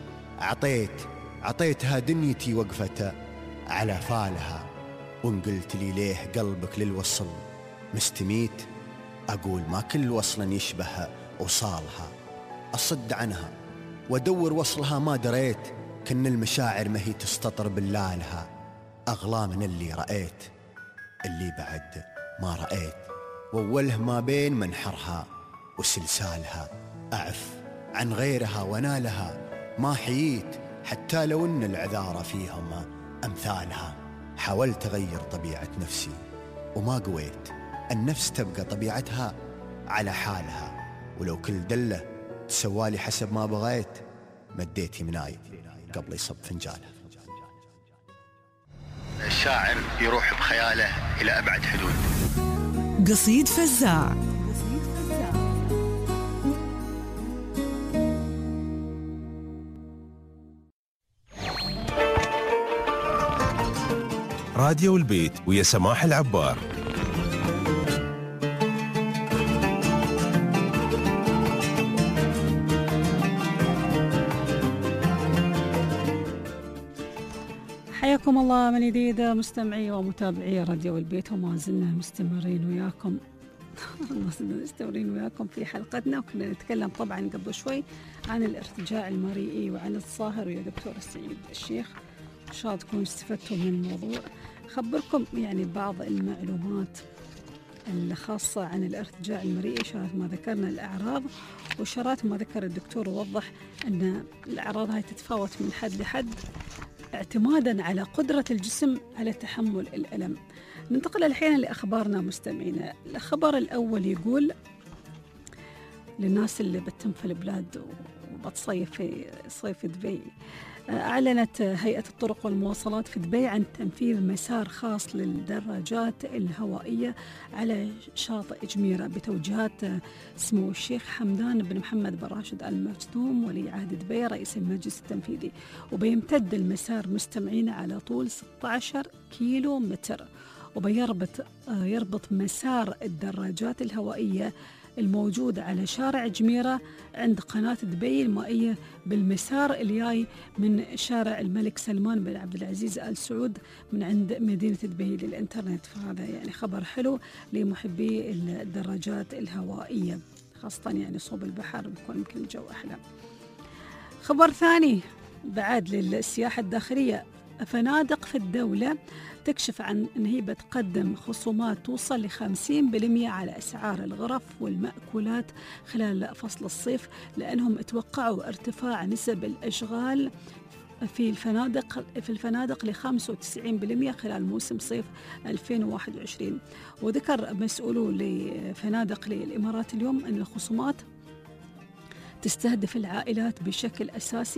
Speaker 4: عطيت، عطيتها دنيتي وقفت على فالها. وان قلت لي ليه قلبك للوصل مستميت، اقول ما كل وصل يشبه وصالها. اصد عنها وادور وصلها ما دريت، كن المشاعر ما هي تستطر باللالها. اغلى من اللي رأيت اللي بعد ما رأيت، ووله ما بين منحرها وسلسالها. أعف عن غيرها ونالها ما حييت، حتى لو ان العذارى فيهم أمثالها. حاولت أغير طبيعة نفسي وما قويت، النفس تبقى طبيعتها على حالها. ولو كل دلة تسوالي حسب ما بغيت، مديت يمناي قبل يصب فنجالها.
Speaker 17: الشاعر يروح بخياله إلى أبعد حدود.
Speaker 9: قصيد فزاع.
Speaker 1: راديو البيت ويا سماح العبار.
Speaker 2: حياكم الله من جديد مستمعي ومتابعي راديو البيت، وما زلنا مستمرين وياكم ما زلنا مستمرين وياكم في حلقتنا. وكنا نتكلم طبعا قبل شوي عن الارتجاع المريئي وعن الصاهر ويا دكتور سعيد الشيخ. إن شاء الله تكونوا استفدتوا من الموضوع. خبركم يعني بعض المعلومات الخاصة عن الارتجاع المريئي، شرات ما ذكرنا الأعراض وشرات ما ذكر الدكتور، ووضح أن الأعراض هاي تتفاوت من حد لحد اعتمادا على قدرة الجسم على تحمل الألم. ننتقل الحين لأخبارنا مستمعينا. الخبر الأول يقول للناس اللي بتتم في البلاد وبتصيف في صيف دبي، أعلنت هيئة الطرق والمواصلات في دبي عن تنفيذ مسار خاص للدراجات الهوائية على شاطئ جميرة بتوجيهات سمو الشيخ حمدان بن محمد بن راشد آل مكتوم ولي عهد دبي رئيس المجلس التنفيذي. وبيمتد المسار مستمعين على طول ستة عشر كيلو متر، وبيربط يربط مسار الدراجات الهوائية الموجود على شارع جميرة عند قناة دبي المائية بالمسار الجاي من شارع الملك سلمان بن عبد العزيز آل سعود من عند مدينة دبي للإنترنت. فهذا يعني خبر حلو لمحبي الدراجات الهوائية، خاصة يعني صوب البحر بيكون يمكن الجو أحلى. خبر ثاني بعد للسياحة الداخلية، فنادق في الدولة تكشف عن أن هي بتقدم خصومات توصل لخمسين بالمئة على أسعار الغرف والمأكولات خلال فصل الصيف، لأنهم اتوقعوا ارتفاع نسب الأشغال في الفنادق في الفنادق ل خمسة وتسعين بالمئة خلال موسم صيف ألفين وواحد وعشرين. وذكر مسؤولو لفنادق للإمارات اليوم أن الخصومات تستهدف العائلات بشكل أساسي،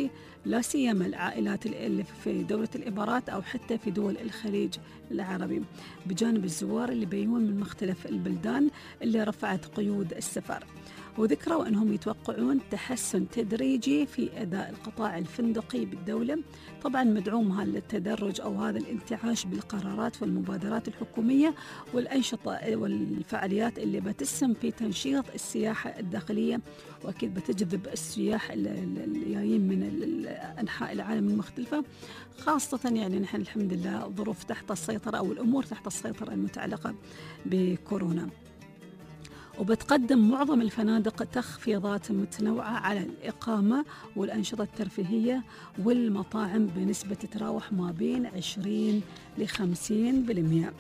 Speaker 2: لا سيما العائلات اللي في دولة الإمارات أو حتى في دول الخليج العربي، بجانب الزوار اللي بيجون من مختلف البلدان اللي رفعت قيود السفر. وذكروا أنهم يتوقعون تحسن تدريجي في أداء القطاع الفندقي بالدولة، طبعا مدعوم هذا التدرج أو هذا الانتعاش بالقرارات والمبادرات الحكومية والأنشطة والفعاليات اللي بتسهم في تنشيط السياحة الداخلية، وأكيد بتجذب السياح اللي جايين من أنحاء العالم المختلفة، خاصة يعني نحن الحمد لله الظروف تحت السيطرة أو الأمور تحت السيطرة المتعلقة بكورونا. وبتقدم معظم الفنادق تخفيضات متنوعة على الإقامة والأنشطة الترفيهية والمطاعم بنسبة تتراوح ما بين عشرين لخمسين بالمئة.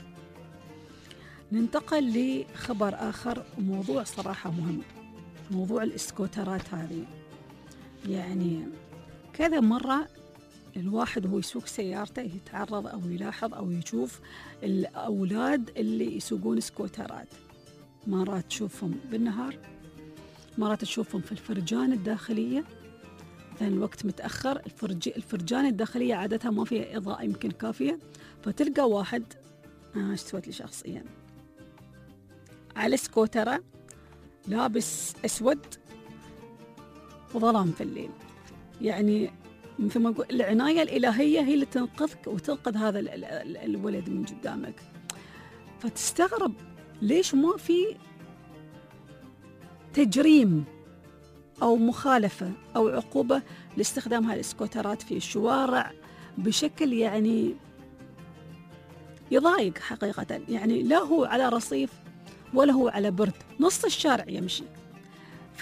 Speaker 2: ننتقل لخبر آخر، موضوع صراحة مهم، موضوع الإسكوترات هذه. يعني كذا مرة الواحد وهو يسوق سيارته يتعرض أو يلاحظ أو يشوف الأولاد اللي يسوقون سكوترات، مرات تشوفهم بالنهار، مرات تشوفهم في الفرجان الداخلية، لأن الوقت متأخر، الفرج الفرجان الداخلية عادتها ما فيها إضاءة يمكن كافية، فتلقى واحد أنا إيش سويت لي شخصيا على سكوترة لابس أسود وظلام في الليل. يعني مثل ما نقول العناية الإلهية هي اللي تنقذك وتنقذ هذا الولد من قدامك. فتستغرب ليش ما في تجريم أو مخالفة أو عقوبة لاستخدام هذه السكوترات في الشوارع بشكل يعني يضايق حقيقة. يعني لا هو على رصيف ولا هو على برد، نص الشارع يمشي. ف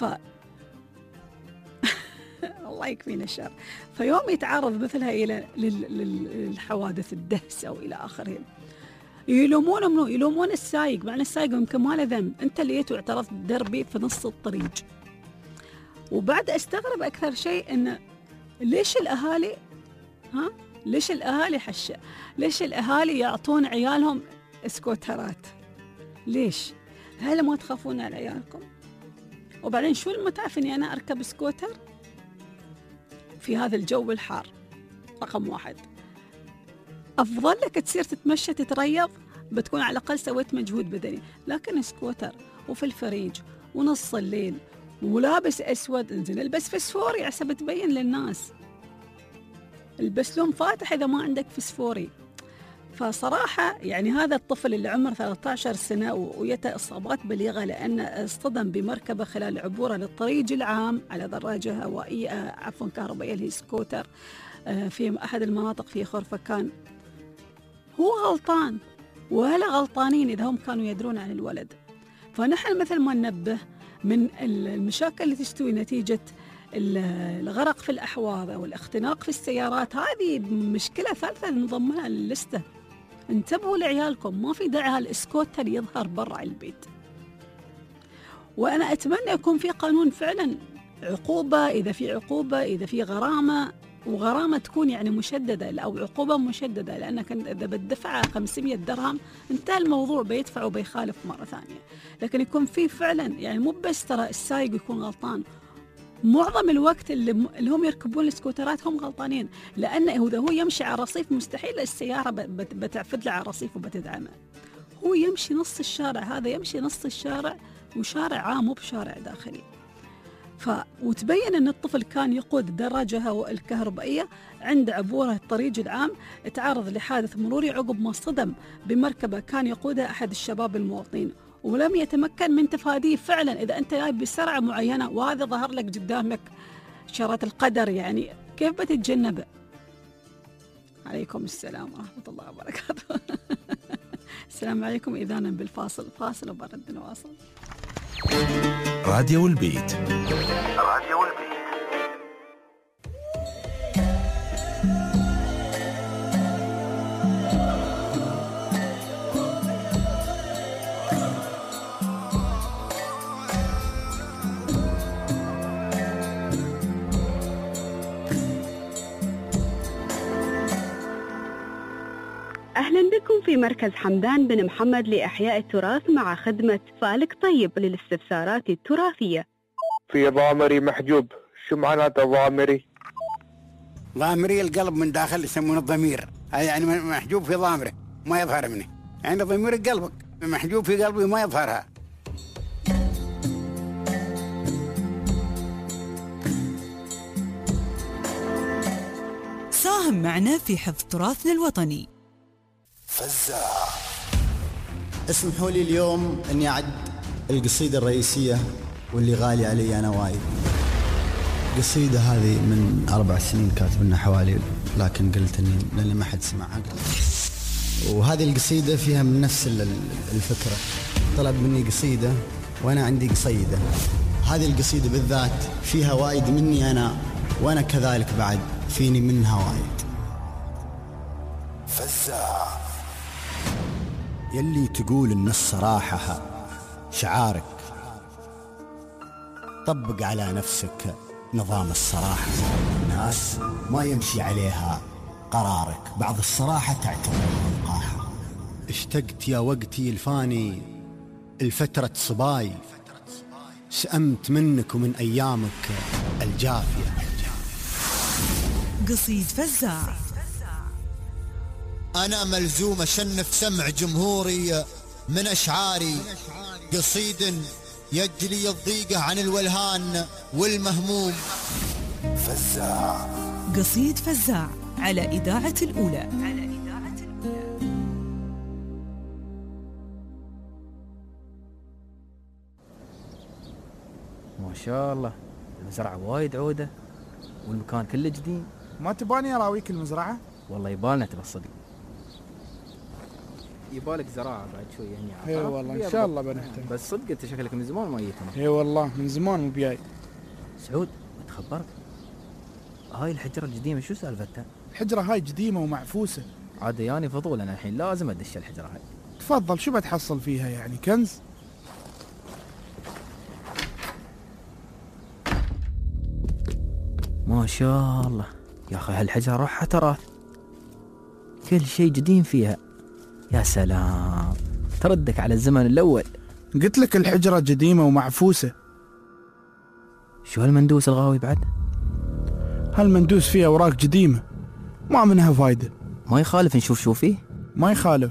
Speaker 2: الله يكفينا الشر. فيوم يتعرض مثلها إلى للحوادث الدهس أو إلى آخره، يلومون منه، يلومون السايق، مع السايق يمكن ما له ذنب، أنت اللي جيت واعترضت دربي في نص الطريق. وبعد أستغرب أكثر شيء إن ليش الأهالي ها ليش الأهالي حشة ليش الأهالي يعطون عيالهم سكوترات؟ ليش؟ هل ما تخافون على عيالكم؟ وبعدين شو المتعب إني أنا أركب سكوتر في هذا الجو الحار؟ رقم واحد، أفضل لك تصير تتمشى تتريض، بتكون على الأقل سويت مجهود بدني. لكن سكوتر وفي الفريج ونص الليل ولابس أسود، انزين البس فسفوري عشان تبين للناس، البس لون فاتح إذا ما عندك فسفوري. فصراحة يعني هذا الطفل اللي عمره ثلاثة عشر سنة ويته إصابات بليغة لأن اصطدم بمركبة خلال عبوره للطريق العام على دراجة هوائية عفوا كهربائية اللي هي سكوتر في أحد المناطق في خرفكان، هو غلطان وهلا غلطانين إذا هم كانوا يدرون عن الولد. فنحن مثل ما ننبه من المشاكل اللي تستوي نتيجة الغرق في الأحواض أو الاختناق في السيارات، هذه مشكلة ثالثة نضمنها للستة. انتبهوا لعيالكم، ما في داعي هالإسكوتر يظهر برا البيت. وأنا أتمنى يكون في قانون فعلا، عقوبة إذا في عقوبة، إذا في غرامة، وغرامة تكون يعني مشددة أو عقوبة مشددة، لأنك إذا بتدفع خمسمية درهم انتهى الموضوع، بيدفع وبيخالف مرة ثانية. لكن يكون في فعلا يعني مو بس ترى السايق يكون غلطان، معظم الوقت اللي, اللي هم يركبون السكوترات هم غلطانين، لأنه إذا هو يمشي على الرصيف مستحيل السيارة بتعفد له على الرصيف وبتدعمه. هو يمشي نص الشارع، هذا يمشي نص الشارع وشارع عام مو بشارع داخلي. ف وتبين أن الطفل كان يقود دراجة الكهربائية عند عبوره الطريق العام، تعرض لحادث مروري عقب ما صدم بمركبة كان يقودها أحد الشباب المواطنين، ولم يتمكن من تفاديه. فعلا إذا أنت جاي بسرعة معينة وهذا ظهر لك قدامك شرط القدر، يعني كيف بتتجنبه؟ عليكم السلام ورحمة الله وبركاته. السلام عليكم. إذانا بالفاصل، فاصل وبرد نواصل.
Speaker 1: راديو البيت.
Speaker 3: راديو البيت.
Speaker 18: أهلا بكم في مركز حمدان بن محمد لإحياء التراث مع خدمة فالك طيب للاستفسارات التراثية.
Speaker 19: في ضامري محجوب، شو معناته ضامري؟
Speaker 15: ضامري القلب من داخل يسمونه الضمير، هذا يعني محجوب في ضامره ما يظهر منه، يعني ضمير قلبك محجوب في قلبي ما يظهرها.
Speaker 9: ساهم معنا في حفظ تراثنا الوطني.
Speaker 4: فزاع. اسمحوا لي اليوم اني اعد القصيدة الرئيسية واللي غالي علي انا وايد. القصيدة هذه من اربع سنين كاتب لنا حوالي، لكن قلت اني لان ما حد سمعها. وهذه القصيدة فيها من نفس الفكرة، طلب مني قصيدة وانا عندي قصيدة. هذه القصيدة بالذات فيها وايد مني انا، وانا كذلك بعد فيني منها وايد. فزاع. يلي تقول ان الصراحة شعارك، طبق على نفسك نظام الصراحة. الناس ما يمشي عليها قرارك، بعض الصراحة تعتبر وقاحة. اشتقت يا وقتي الفاني الفترة صباي، سأمت منك ومن أيامك الجافية.
Speaker 9: قصيد فزاع.
Speaker 19: أنا ملزوم أشنف سمع جمهوري من أشعاري، قصيد يجلي الضيقة عن الولهان والمهموم.
Speaker 4: فزاع.
Speaker 9: قصيد فزاع على إذاعة الأولى.
Speaker 8: ما شاء الله المزرعة وايد عودة والمكان كله جديد.
Speaker 20: ما تباني اراويك المزرعة؟
Speaker 8: والله يبالنا تبى الصدق، يبالك زراعة بعد شوي يعني.
Speaker 20: اي والله ان شاء الله بنهتم،
Speaker 8: بس صدق انت شكلك من زمان ما جيتنا.
Speaker 20: اي والله من زمان مو بجاي.
Speaker 8: سعود بتخبرك، هاي الحجرة القديمة شو سالفتها؟
Speaker 20: الحجرة هاي قديمة ومعفوسة.
Speaker 8: عاد ياني فضول انا الحين لازم ادش الحجرة هاي.
Speaker 20: تفضل، شو بتحصل فيها يعني؟ كنز؟
Speaker 8: ما شاء الله يا اخي هالحجرة روحها تراث، كل شيء قديم فيها. يا سلام، تردك على الزمن الاول.
Speaker 20: قلت لك الحجرة قديمة ومعفوسة.
Speaker 8: شو هالمندوس الغاوي بعد؟
Speaker 20: هالمندوس فيه اوراق قديمة ما منها فايدة.
Speaker 8: ما يخالف نشوف شو فيه؟
Speaker 20: ما يخالف.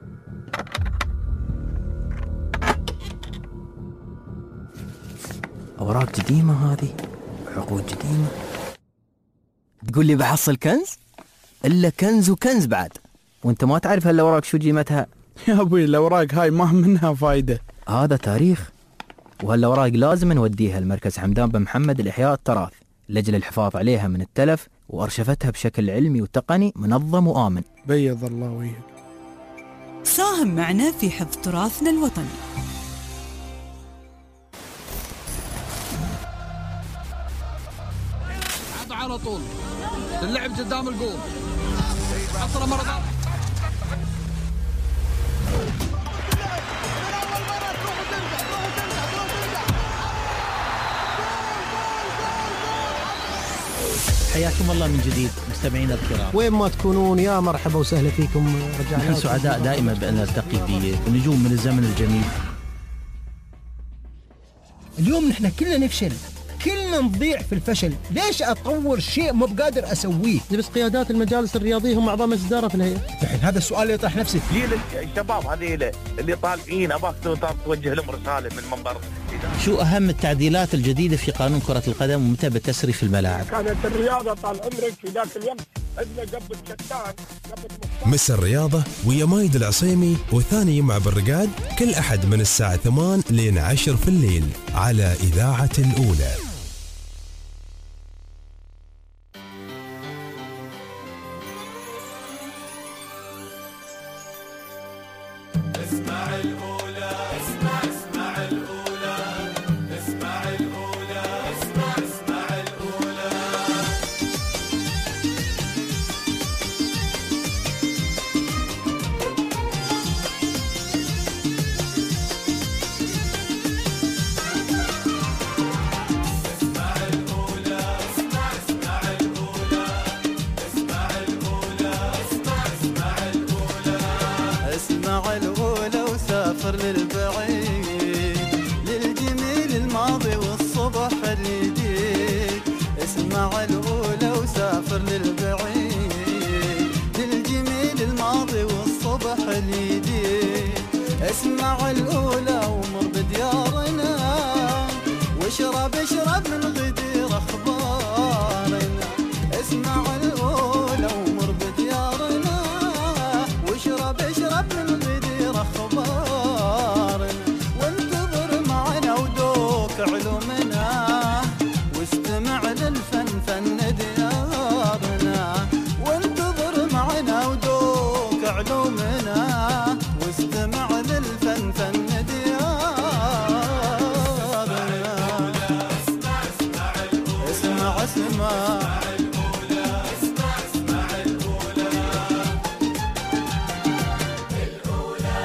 Speaker 8: اوراق قديمة هذه، عقود قديمة. تقول لي بحصل كنز؟ الا كنز وكنز بعد، وانت ما تعرف هالاوراق شو قيمتها.
Speaker 20: يا ابوي الاوراق هاي ما منها فايدة.
Speaker 8: هذا تاريخ، وهالاوراق لازم نوديها لمركز حمدان بن محمد لإحياء التراث لأجل الحفاظ عليها من التلف وأرشفتها بشكل علمي وتقني منظم وآمن.
Speaker 20: بيض الله وجهك.
Speaker 9: ساهم معنا في حفظ تراثنا الوطني.
Speaker 21: عاد على طول اللعب قدام الجول، حصل مرة ثانية.
Speaker 22: حياكم الله من جديد مستمعينا الكرام،
Speaker 23: وين ما تكونون يا مرحبا وسهلا فيكم. رجعنا
Speaker 22: نحن سعداء دائما بأن نلتقي بنجوم من الزمن الجميل.
Speaker 23: اليوم نحن كلنا نفشل، كلنا نضيع في الفشل. ليش أطور شيء مو بقادر أسويه؟ بس قيادات المجالس الرياضية هم أعضاء مجلس إدارة في الهيئة. الحين هذا السؤال اللي يطرح نفسه ليه
Speaker 3: الشباب هذيله اللي طالعين أباك توجه لهم رسالة من منبر.
Speaker 22: شو أهم التعديلات الجديدة في قانون كرة القدم ومتى بتسري في الملاعب؟
Speaker 24: كانت الرياضة طال عمرك في ذاك الوقت عندنا قبل كتان قبل
Speaker 1: مس الرياضة ويا مايد العصيمي وثاني يوم بالرقاد كل أحد من الساعة ثمان لين عشر في الليل على إذاعة الأولى.
Speaker 10: اسمع الأولى، اسمع اسمع الأولى، اسمع الأولى، اسمع اسمع الأولى. اسمع الأولى، اسمع اسمع الأولى، اسمع الأولى، اسمع اسمع الأولى. اسمع الأولى وسافر للبعيد، للجميل الماضي والصبح الجديد. اسمع الأولى وسافر للبعيد الجديد. اسمع الأولى ومر بديارنا، واشرب اشرب من غدير أخبارنا. اسمع الأولى ومر بديارنا، واشرب اشرب من غدير أخبارنا. وانتظر معنا ودوك علومنا، واستمع للفن فن ديارنا. وانتظر معنا ودوك علومنا، واستمع للفن فن ديارنا. اسمع اسمع الأولى، اسمع اسمع الأولى، اسمع اسمع الأولى. الأولى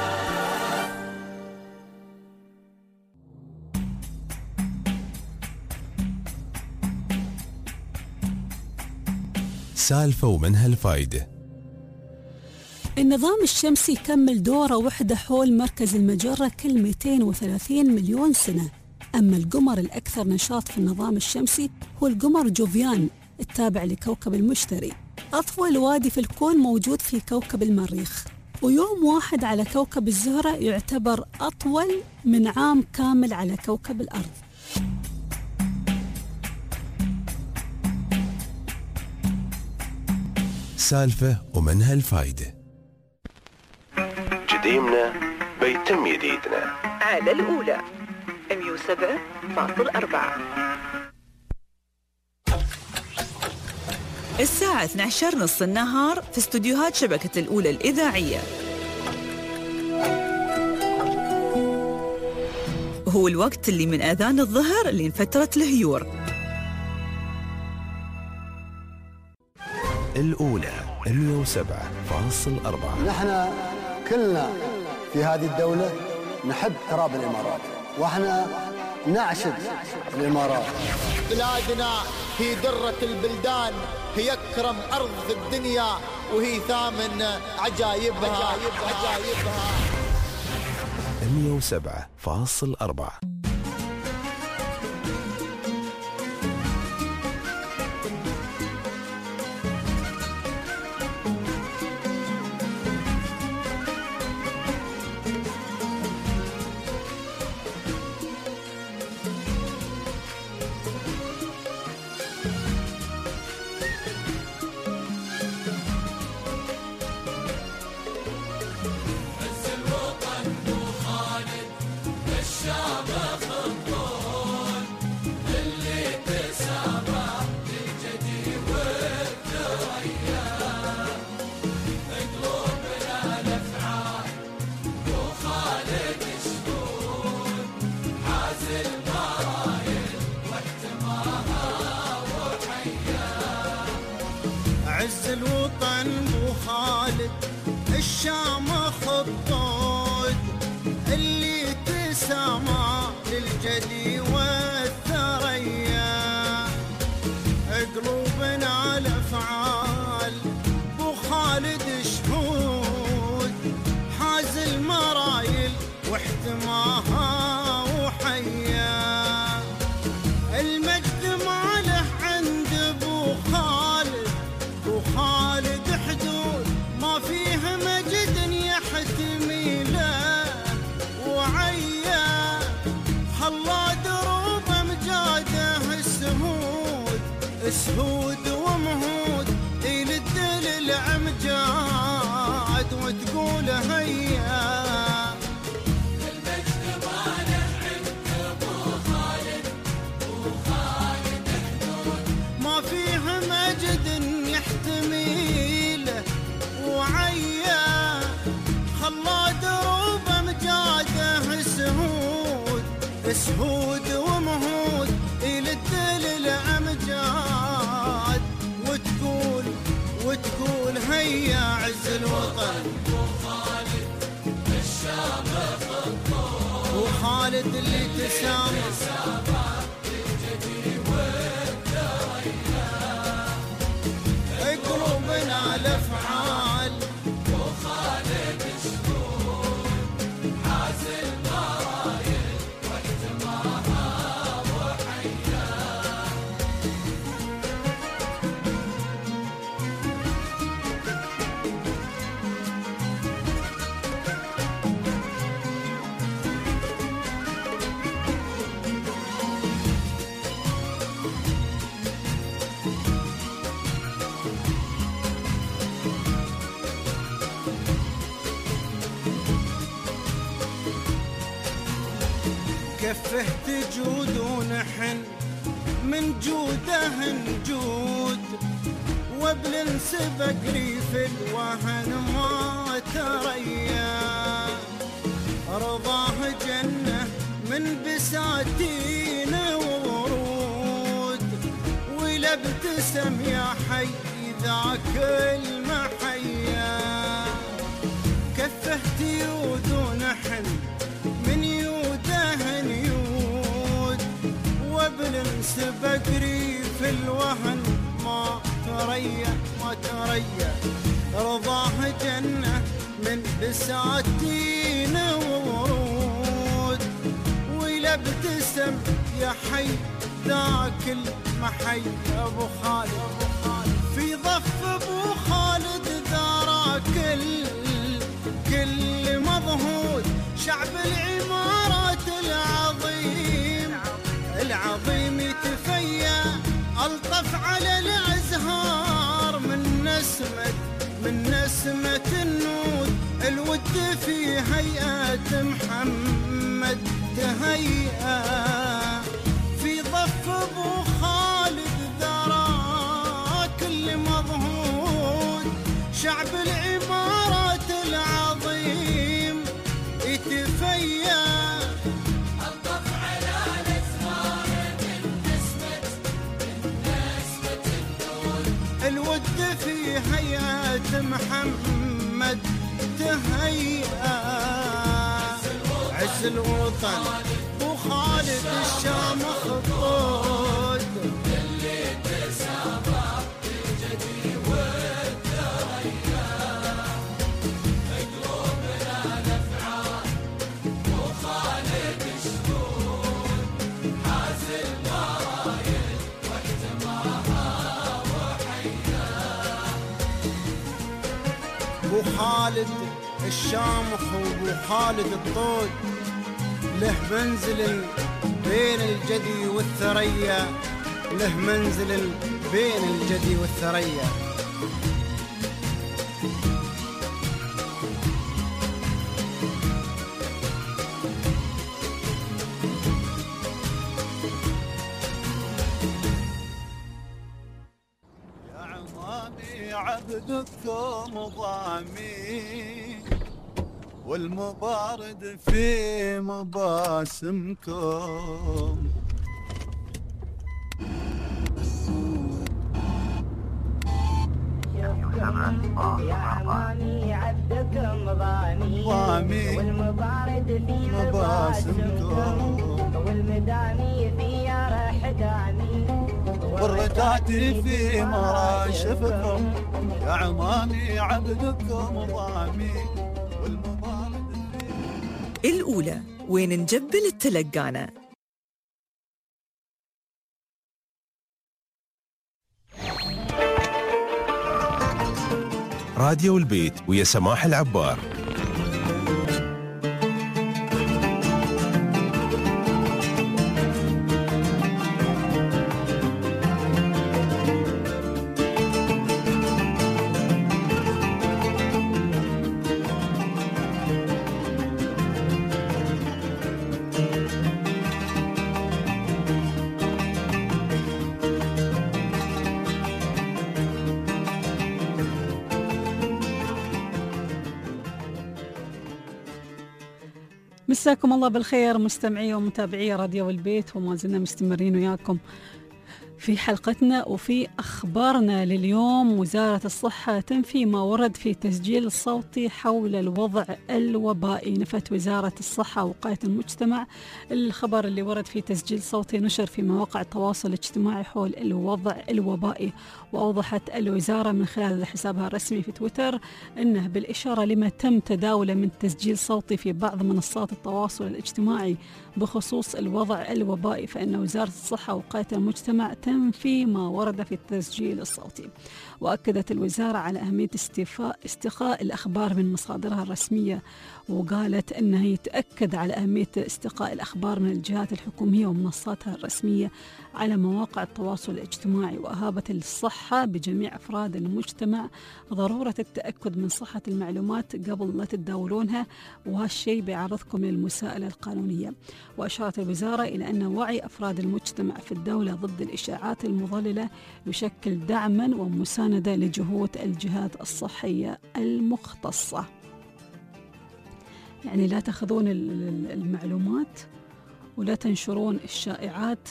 Speaker 1: سالفة ومنها الفايدة.
Speaker 2: النظام الشمسي يكمل دوره وحده حول مركز المجرة كل مئتين وثلاثين مليون سنة. أما القمر الأكثر نشاط في النظام الشمسي هو القمر جوفيان التابع لكوكب المشتري. أطول وادي في الكون موجود في كوكب المريخ، ويوم واحد على كوكب الزهرة يعتبر أطول من عام كامل على كوكب الأرض.
Speaker 1: سالفة ومنها الفايدة.
Speaker 5: جديمنا بيتم جديدنا
Speaker 6: على الأولى مية وسبعة فاصل أربعة.
Speaker 9: الساعة اثني عشر نص النهار في استوديوهات شبكة الأولى الإذاعية. هو الوقت اللي من آذان الظهر لين فترة الهيور.
Speaker 1: الأولى مية وسبعة فاصل أربعة.
Speaker 16: نحن كلنا في هذه الدولة نحب تراب الإمارات، وإحنا نعشق الإمارات.
Speaker 19: بلادنا هي درة البلدان، هي أكرم أرض في الدنيا، وهي ثامن عجائبها عجائبها.
Speaker 1: مية وسبعة فاصل أربعة.
Speaker 10: عز الوطن بو خالد، الشام خطوط اللي تسامى للجدي والثريا. قلوبنا الافعال بو خالد شهود، حاز المرايل واحتماها وحيا. المجد ماله عند بو خالد، وخالد حدود ما فيه مجد يحتمي له وعيا. خلا دروب امجاده السهود، سهود ومهود يلد للعمجاد وتقول هيا. المجد ماله عند ابو خالد، وخالد حدود ما فيه مجد يحتميله وعيا. خلا دروب امجاده سهود، سهود ومهود يلد للامجاد وتقول وتقول هيا. عز الوطن وخالد الشام خطوط، وخالد اللي تسامى قلوبنا الافعال. وخالد شهود حاز المرايل واحتماها وحيا. كفه تجود ونحن من جوده نجود، وابن سبق ريف الوهن ما تريا، رضاه جنة من بساتين وورود، ولا ابتسم يا حي ذاك المحيا، كفه تيود ونحن من يوده نيود، وابن سبق ريف الوهن ما تريا ما تريا، رضاه جنة من بساتين وورود، ولا ابتسم يا حي ذاك المحي ابو خالد، في ضف ابو خالد ذاراك كل كل مضهود، شعب العمارات العظيم العظيم يتفيا، الطف على الازهار من نسمة من نسمة النود، الود في هيئة محمد تهيئة، في ضف ابو خالد ذرا كل مضهود، شعب العمارات العظيم يتفيا، الطف على الازهار من نسمة من نسمة النود، الود في هيئة محمد تهيئة، عز الوطن وخالد الشام خطود، اللي تسابق الجدي والثريا، قلوبنا الافعال وخالد شهود، حاز المرايل واحتماها وحيا، ابو خالد الشامخ وابو خالد الطود، له منزل بين الجدي والثريا، له منزل بين الجدي والثريا،
Speaker 7: يا عمامي عبدكم ضامي، والمبارد في مباسمكم،
Speaker 11: يا عمامي عبدكم ضامي، والمبارد في مباسمكم، والمداني في رحداني،
Speaker 7: والرتاتي في مراشفكم، يا عمامي عبدكم ضامي.
Speaker 9: الأولى وين نجبل التلقانة.
Speaker 1: راديو البيت ويا سماح العبار.
Speaker 2: مساكم الله بالخير مستمعي ومتابعي راديو البيت، وما زلنا مستمرين وياكم في حلقتنا وفي أخبارنا لليوم. وزارة الصحة تنفي ما ورد في تسجيل الصوتي حول الوضع الوبائي. نفت وزارة الصحة ووقاية المجتمع الخبر اللي ورد في تسجيل صوتي نشر في مواقع التواصل الاجتماعي حول الوضع الوبائي. وأوضحت الوزارة من خلال حسابها الرسمي في تويتر أنه بالإشارة لما تم تداوله من تسجيل صوتي في بعض منصات التواصل الاجتماعي بخصوص الوضع الوبائي، فإن وزارة الصحة ووقاية المجتمع تنفي ما ورد في التسجيل الصوتي. وأكدت الوزارة على أهمية استيفاء استقاء الأخبار من مصادرها الرسمية، وقالت أنها تأكد على أهمية استقاء الأخبار من الجهات الحكومية ومنصاتها الرسمية على مواقع التواصل الاجتماعي، وأهابت الصحة بجميع أفراد المجتمع ضرورة التأكد من صحة المعلومات قبل لا تتداولونها، وهالشيء بيعرضكم للمساءلة القانونية. وأشارت الوزارة إلى أن وعي أفراد المجتمع في الدولة ضد الإشاعات المضللة يشكل دعما ومساندة لجهود الجهات الصحية المختصة. يعني لا تأخذون المعلومات ولا تنشرون الشائعات،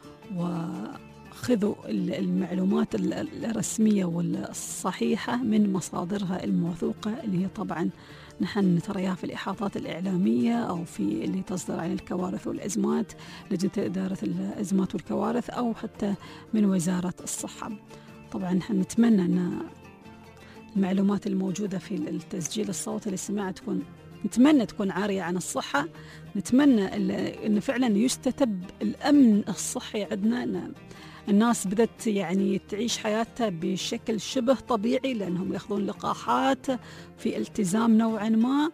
Speaker 2: وخذوا المعلومات الرسمية والصحيحة من مصادرها الموثوقة، اللي هي طبعا نحن نترياها في الإحاطات الإعلامية أو في اللي تصدر عن الكوارث والأزمات، لجنة إدارة الأزمات والكوارث، أو حتى من وزارة الصحة. طبعا نحن نتمنى أن المعلومات الموجودة في التسجيل الصوتي للسماع تكون نتمنى تكون عارية عن الصحة. نتمنى أن فعلا يستتب الأمن الصحي عندنا، أن الناس بدأت يعني تعيش حياتها بشكل شبه طبيعي، لأنهم يأخذون لقاحات في التزام نوعا ما،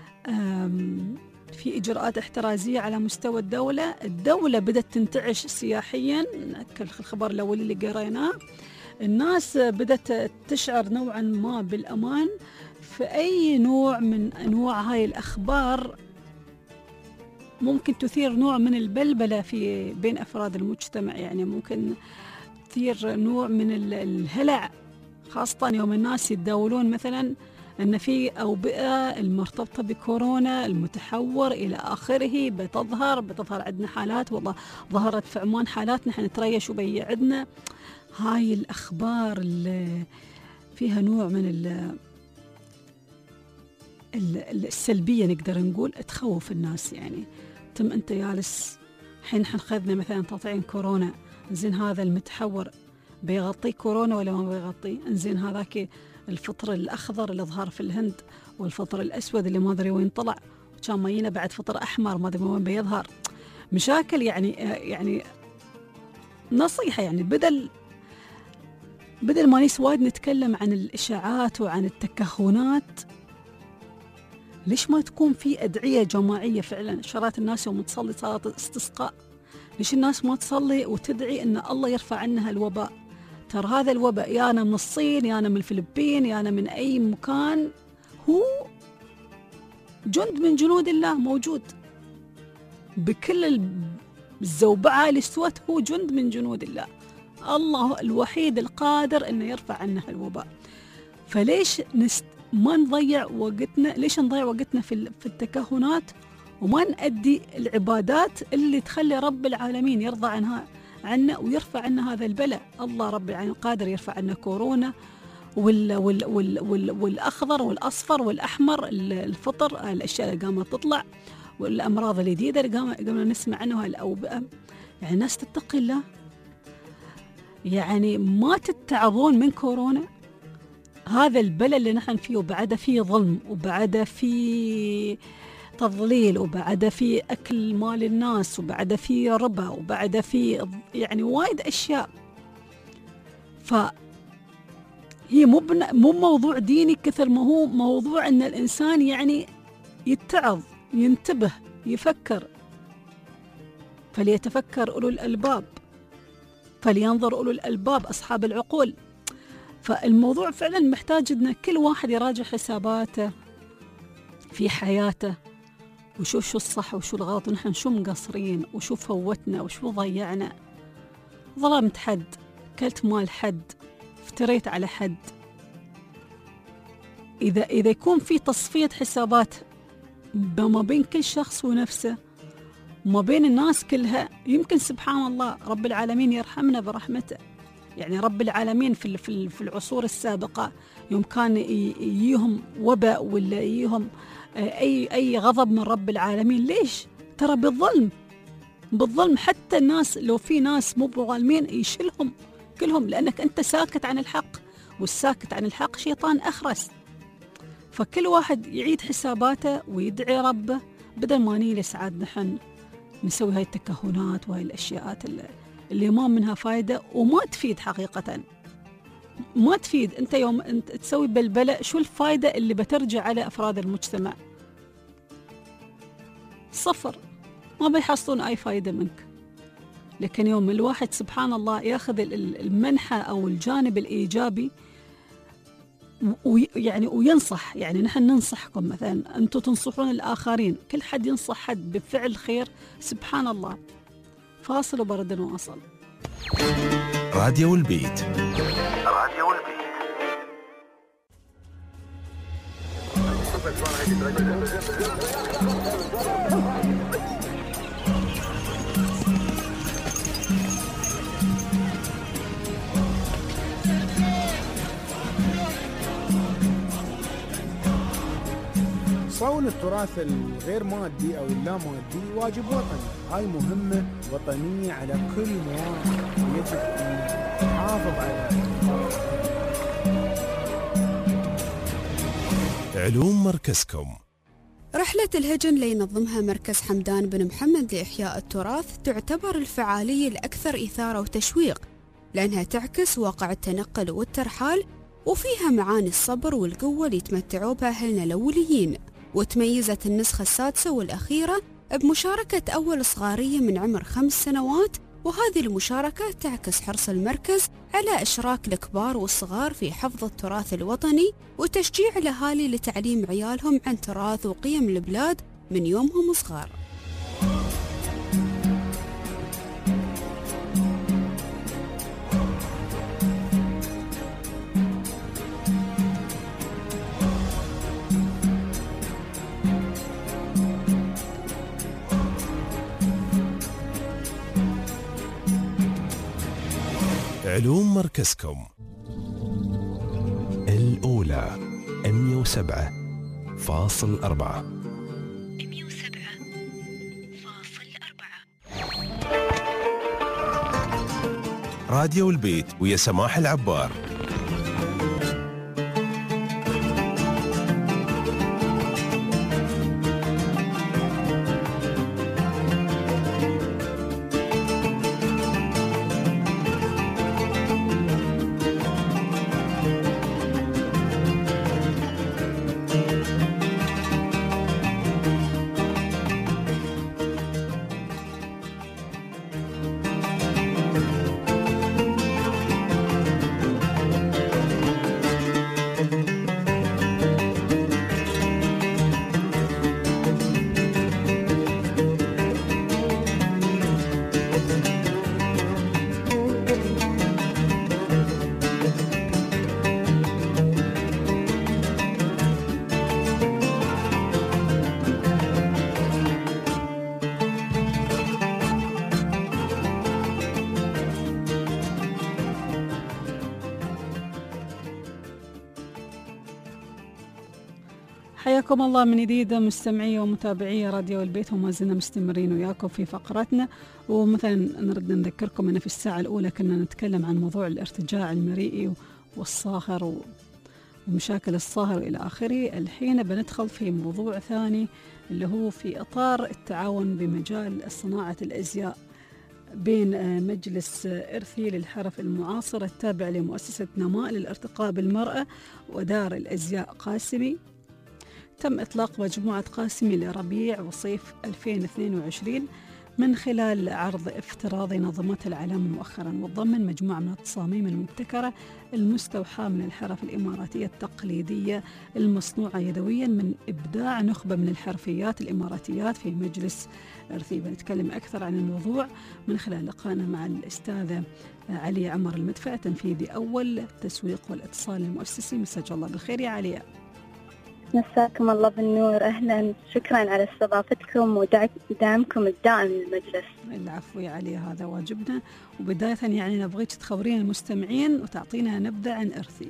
Speaker 2: في إجراءات احترازية على مستوى الدولة. الدولة بدأت تنتعش سياحيا، الخبر الأول اللي قريناه، الناس بدأت تشعر نوعا ما بالأمان. في أي نوع من أنواع هاي الأخبار ممكن تثير نوع من البلبلة في بين أفراد المجتمع، يعني ممكن تثير نوع من الهلع، خاصة يوم الناس يتداولون مثلا أن في أوبئة المرتبطة بكورونا المتحور إلى آخره بتظهر بتظهر عندنا حالات، والله ظهرت في عمان حالات نحن نتريش وبي عندنا. هاي الأخبار اللي فيها نوع من ال السلبية نقدر نقول تخوف الناس. يعني تم أنت جالس حين حنخذنا مثلا تطعيم كورونا، زين هذا المتحور بيغطي كورونا ولا ما بيغطي؟ انزين هذاك الفطر الأخضر اللي ظهر في الهند والفطر الأسود اللي ما أدري وين طلع، وكان ماينا بعد فطر أحمر ما أدري وين بيظهر. مشاكل يعني يعني نصيحة، يعني بدل بدل ما نيس وايد نتكلم عن الإشاعات وعن التكهنات، ليش ما تكون في أدعية جماعية فعلا؟ شرات الناس يوم تصلي صلاة استسقاء، ليش الناس ما تصلي وتدعي أن الله يرفع عنها الوباء؟ ترى هذا الوباء يانا من الصين، يانا من الفلبين، يانا من أي مكان، هو جند من جنود الله موجود بكل الزوبعة اللي استوت، هو جند من جنود الله، الله الوحيد القادر أنه يرفع عنها الوباء. فليش نست ما نضيع وقتنا؟ ليش نضيع وقتنا في في التكهنات وما نأدي العبادات اللي تخلي رب العالمين يرضى عنها عنا ويرفع عنا هذا البلاء؟ الله رب العالمين قادر يرفع عنا كورونا وال وال وال وال والأخضر والأصفر والأحمر، الفطر، الأشياء اللي قامت تطلع، والأمراض الجديدة اللي قامنا نسمع عنها، الأوبئة. يعني الناس تتقي الله، يعني ما تتعظون من كورونا. هذا البلاء اللي نحن فيه، وبعد فيه ظلم، وبعد فيه تضليل، وبعد فيه أكل مال الناس، وبعد فيه ربا، وبعد فيه يعني وايد أشياء. فهي مو مو موضوع ديني كثر ما هو موضوع أن الإنسان يعني يتعظ، ينتبه، يفكر. فليتفكر أولو الألباب، فلينظر أولو الألباب أصحاب العقول. فالموضوع فعلا محتاج أن كل واحد يراجع حساباته في حياته، وشوف شو الصح وشو الغلط، ونحن شو مقصرين وشو فوتنا وشو ضيعنا. ظلمت حد، كلت مال حد، افتريت على حد. إذا إذا يكون في تصفية حسابات ما بين كل شخص ونفسه وما بين الناس كلها، يمكن سبحان الله رب العالمين يرحمنا برحمته. يعني رب العالمين في في العصور السابقة يوم كان يجيهم وباء ولا يجيهم أي أي غضب من رب العالمين، ليش؟ ترى بالظلم، بالظلم. حتى الناس لو في ناس مو بظالمين يشيلهم كلهم، لأنك أنت ساكت عن الحق، والساكت عن الحق شيطان أخرس. فكل واحد يعيد حساباته ويدعي ربه، بدل ما نجلس عاد نحن نسوي هاي التكهنات وهاي الأشياءات اللي ما منها فايدة وما تفيد حقيقة، ما تفيد. أنت يوم أنت تسوي بلبلة شو الفايدة اللي بترجع على أفراد المجتمع؟ صفر، ما بيحصلون أي فايدة منك. لكن يوم الواحد سبحان الله ياخذ المنحة أو الجانب الإيجابي ويعني وينصح، يعني نحن ننصحكم مثلا، أنتم تنصحون الآخرين، كل حد ينصح حد بفعل خير، سبحان الله فاصل وبرد واصل.
Speaker 1: راديو البيت.
Speaker 5: راديو البيت.
Speaker 23: صون التراث الغير مادي أو اللا مادي واجب وطني، هاي مهمة وطنية على كل مواطن، يجب أن نحافظ عليها.
Speaker 1: علوم مركزكم.
Speaker 12: رحلة الهجن اللي ينظمها مركز حمدان بن محمد لإحياء التراث تعتبر الفعالية الأكثر إثارة وتشويق، لأنها تعكس واقع التنقل والترحال، وفيها معاني الصبر والقوة اللي يتمتعوا بها أهلنا الأوليين. وتميزت النسخة السادسة والأخيرة بمشاركة أول صغارية من عمر خمس سنوات، وهذه المشاركة تعكس حرص المركز على إشراك الكبار والصغار في حفظ التراث الوطني وتشجيع الأهالي لتعليم عيالهم عن تراث وقيم البلاد من يومهم صغار.
Speaker 1: علوم مركزكم. الأولى مئة وسبعة فاصل أربعة.
Speaker 12: مئة وسبعة فاصل أربعة.
Speaker 1: راديو البيت ويا سماح العبار.
Speaker 2: حياكم الله من جديد مستمعي ومتابعي راديو البيت، وما زلنا مستمرين وياكم في فقرتنا. ومثلا نرد نذكركم أن في الساعة الأولى كنا نتكلم عن موضوع الارتجاع المريئي والصاهر ومشاكل الصاهر إلى آخره. الحين بندخل في موضوع ثاني اللي هو في إطار التعاون بمجال صناعة الأزياء بين مجلس إرثي للحرف المعاصر التابع لمؤسسة نماء للارتقاء بالمرأة ودار الأزياء قاسمي. تم إطلاق مجموعة قاسمي لربيع وصيف ألفين واثنين وعشرين من خلال عرض افتراضي نظمته العلامة مؤخرا، وتضمن مجموعة من التصاميم المبتكرة المستوحاة من الحرف الإماراتية التقليدية المصنوعة يدويا من إبداع نخبة من الحرفيات الإماراتيات في مجلس إرثي. بنتكلم أكثر عن الموضوع من خلال لقائنا مع الأستاذة علي عمر المدفع، تنفيذي أول التسويق والاتصال المؤسسي. مساك الله بالخير يا عليا.
Speaker 13: مساكم الله بالنور، أهلا، شكرا على استضافتكم ودعمكم الدائم للمجلس.
Speaker 2: العفو يا علي، هذا واجبنا. وبداية يعني نبغيك تخبرين المستمعين وتعطينا نبذة عن إرثي.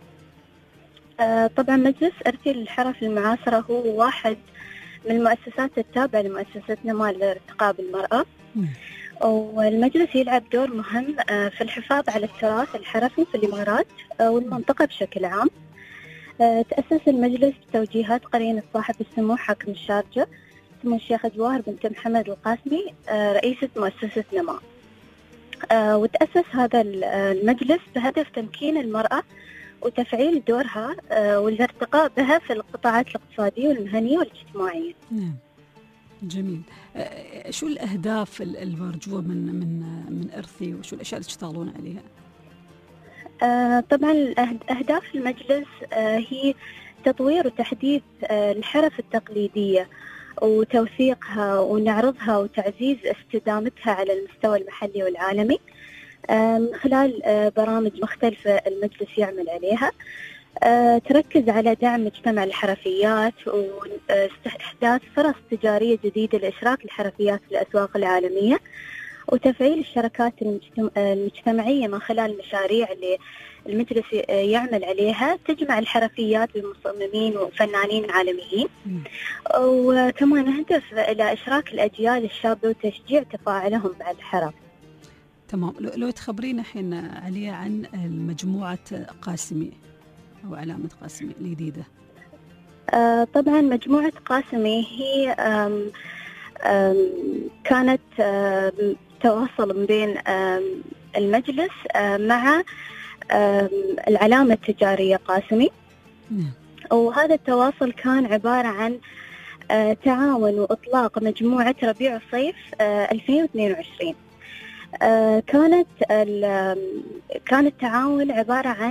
Speaker 13: آه طبعا مجلس إرثي للحرف المعاصرة هو واحد من المؤسسات التابعة لمؤسسة نماء للارتقاء بالمرأة، والمجلس يلعب دور مهم آه في الحفاظ على التراث الحرفي في الإمارات آه والمنطقة بشكل عام. تأسس المجلس بتوجيهات قرينة صاحب السمو حاكم الشارجة سمو الشيخ جواهر بنت محمد القاسمي رئيسة مؤسسة نماء. آه وتأسس هذا المجلس بهدف تمكين المرأة وتفعيل دورها آه والارتقاء بها في القطاعات الاقتصادية والمهنية والاجتماعية.
Speaker 2: نعم جميل. آه شو الأهداف المرجوة من من من إرثي، وشو الأشياء اللي تشتغلون عليها؟
Speaker 13: آه طبعا أهداف المجلس آه هي تطوير وتحديث آه الحرف التقليدية وتوثيقها ونعرضها وتعزيز استدامتها على المستوى المحلي والعالمي من خلال برامج مختلفة المجلس يعمل عليها، تركز على دعم مجتمع الحرفيات واستحداث فرص تجارية جديدة لإشراك الحرفيات في الأسواق العالمية، وتفعيل الشركات المجتمعية من خلال المشاريع اللي المجلس يعمل عليها تجمع الحرفيات بمصممين وفنانين عالميين. وكمان نهدف إلى إشراك الأجيال الشابة وتشجيع تفاعلهم مع الحرف.
Speaker 2: تمام. لو تخبرينا الحين عليا عن مجموعة قاسمي أو علامة قاسمي الجديدة.
Speaker 13: آه طبعا مجموعة قاسمي هي آم آم كانت آم تواصل بين المجلس مع العلامة التجارية قاسمي.
Speaker 2: نعم.
Speaker 13: وهذا التواصل كان عبارة عن تعاون وإطلاق مجموعة ربيع الصيف ألفين واثنين وعشرين. كانت كان التعاون عبارة عن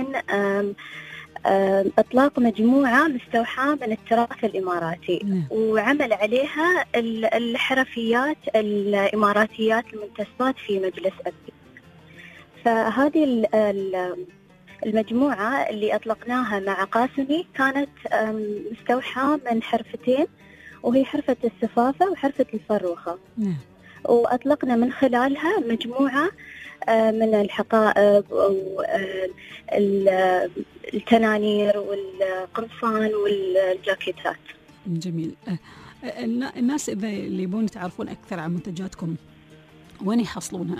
Speaker 13: إطلاق مجموعة مستوحاة من التراث الإماراتي.
Speaker 2: نعم.
Speaker 13: وعمل عليها الحرفيات الإماراتيات المنتسبات في مجلس أبي. فهذه المجموعة اللي أطلقناها مع قاسمي كانت مستوحاة من حرفتين، وهي حرفة السفافة وحرفة الفروخة.
Speaker 2: نعم.
Speaker 13: وأطلقنا من خلالها مجموعة من الحقائب والتنانير والقمصان والجاكيتات.
Speaker 2: جميل. الناس إذا اللي يبون يتعرفون أكثر عن منتجاتكم وين يحصلونها؟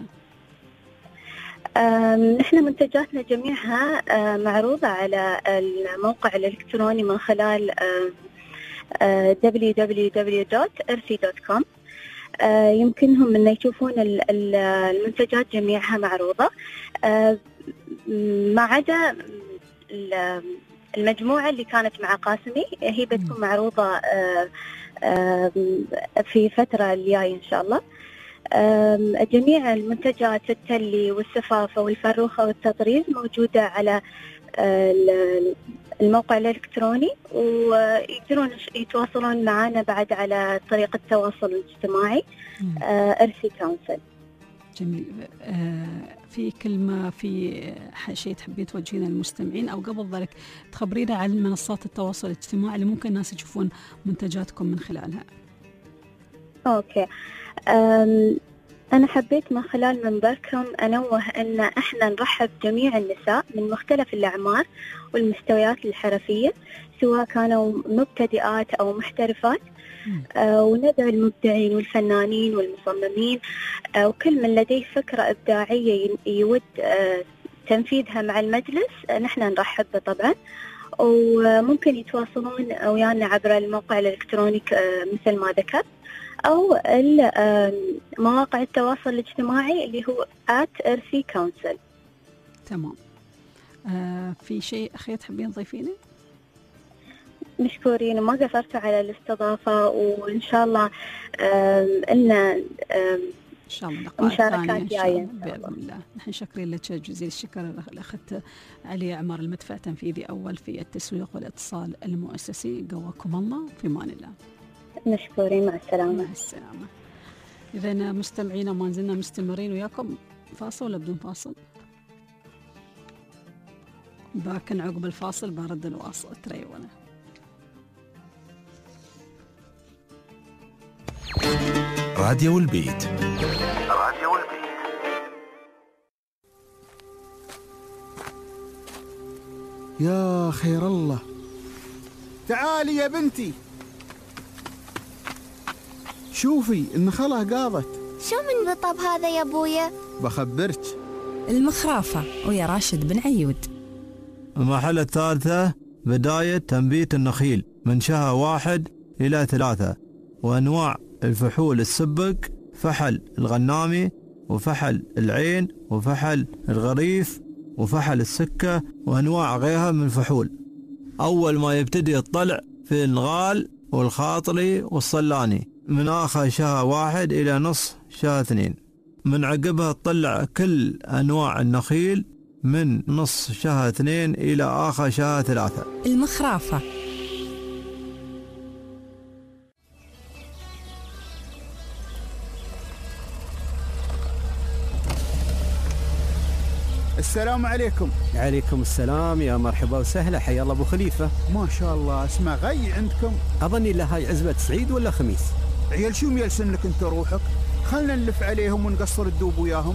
Speaker 13: نحن منتجاتنا جميعها معروضة على الموقع الإلكتروني من خلال دبليو دبليو دبليو دوت إرثي دوت كوم. يمكنهم أن يشوفون المنتجات جميعها معروضة، ما عدا المجموعة اللي كانت مع قاسمي هي بتكون معروضة في فترة الجاية إن شاء الله. جميع المنتجات التلي والسفافة والفروخة والتطريز موجودة على الموقع الإلكتروني، ويقدرون يتواصلون معنا بعد على طريقة التواصل الاجتماعي إرثي كونسل.
Speaker 2: جميل. في كلمة في شيء تحبين توجهينه للمستمعين، أو قبل ذلك تخبرينا عن منصات التواصل الاجتماعي اللي ممكن الناس يشوفون منتجاتكم من خلالها؟
Speaker 13: أوكي. أنا حبيت من خلال منبركم أنوه أن إحنا نرحب جميع النساء من مختلف الأعمار والمستويات الحرفية، سواء كانوا مبتدئات أو محترفات. آه وندعو المبدعين والفنانين والمصممين آه وكل من لديه فكرة إبداعية يود آه تنفيذها مع المجلس. آه نحن نرحب به طبعا، وممكن يتواصلون ويانا عبر الموقع الإلكتروني آه مثل ما ذكرت، أو مواقع التواصل الاجتماعي اللي هو آت إرثي كونسل.
Speaker 2: تمام. آه في شيء أخير تحبين تضيفينه؟
Speaker 13: مشكورين، ما قصرتوا على الاستضافة، وإن شاء الله إلنا
Speaker 2: إن شاء الله لقاء
Speaker 13: مشاركات جاية
Speaker 2: بإذن الله. نحن شاكرين لك جزيل الشكر الأخت علي عمار، المدفع تنفيذي أول في التسويق والاتصال المؤسسي. قواكم الله، في أمان الله.
Speaker 13: مشكورين، مع السلامة.
Speaker 2: مع السلامة. إذا مستمعينا ما زلنا مستمرين وياكم. فاصل ولا بدون فاصل؟ باكن عقب الفاصل برد الواصل تريونا.
Speaker 1: راديو البيت.
Speaker 5: راديو البيت.
Speaker 7: يا خير الله، تعالي يا بنتي، شوفي النخلة قاضت.
Speaker 14: شو من رطب هذا يا ابويا؟
Speaker 7: بخبرك،
Speaker 9: المخرافة ويا راشد بن عيود.
Speaker 15: المرحلة الثالثة بداية تنبيت النخيل من شهر واحد إلى ثلاثة، وأنواع الفحول السبك، فحل الغنامي وفحل العين وفحل الغريف وفحل السكة وأنواع غيرها من الفحول. أول ما يبتدي الطلع في الغال والخاطري والصلاني من آخر شهر واحد إلى نصف شهر اثنين. من عقبها تطلع كل أنواع النخيل من نصف شهر اثنين إلى آخر شهر ثلاثة.
Speaker 9: المخرافة.
Speaker 7: السلام عليكم.
Speaker 4: عليكم السلام، يا مرحبا وسهلا، حيا الله ابو خليفه.
Speaker 7: ما شاء الله، اسمع غي عندكم.
Speaker 4: اظني له هاي عزبه سعيد ولا خميس.
Speaker 7: عيال شو ميلسنك انت روحك؟ خلنا نلف عليهم ونقصر الدوب وياهم.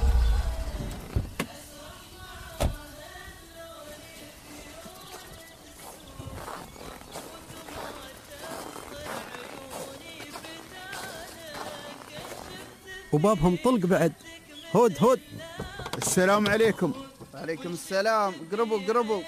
Speaker 4: وبابهم طلق بعد. هود هود.
Speaker 7: السلام عليكم.
Speaker 8: وعليكم السلام. قربوا قربوا.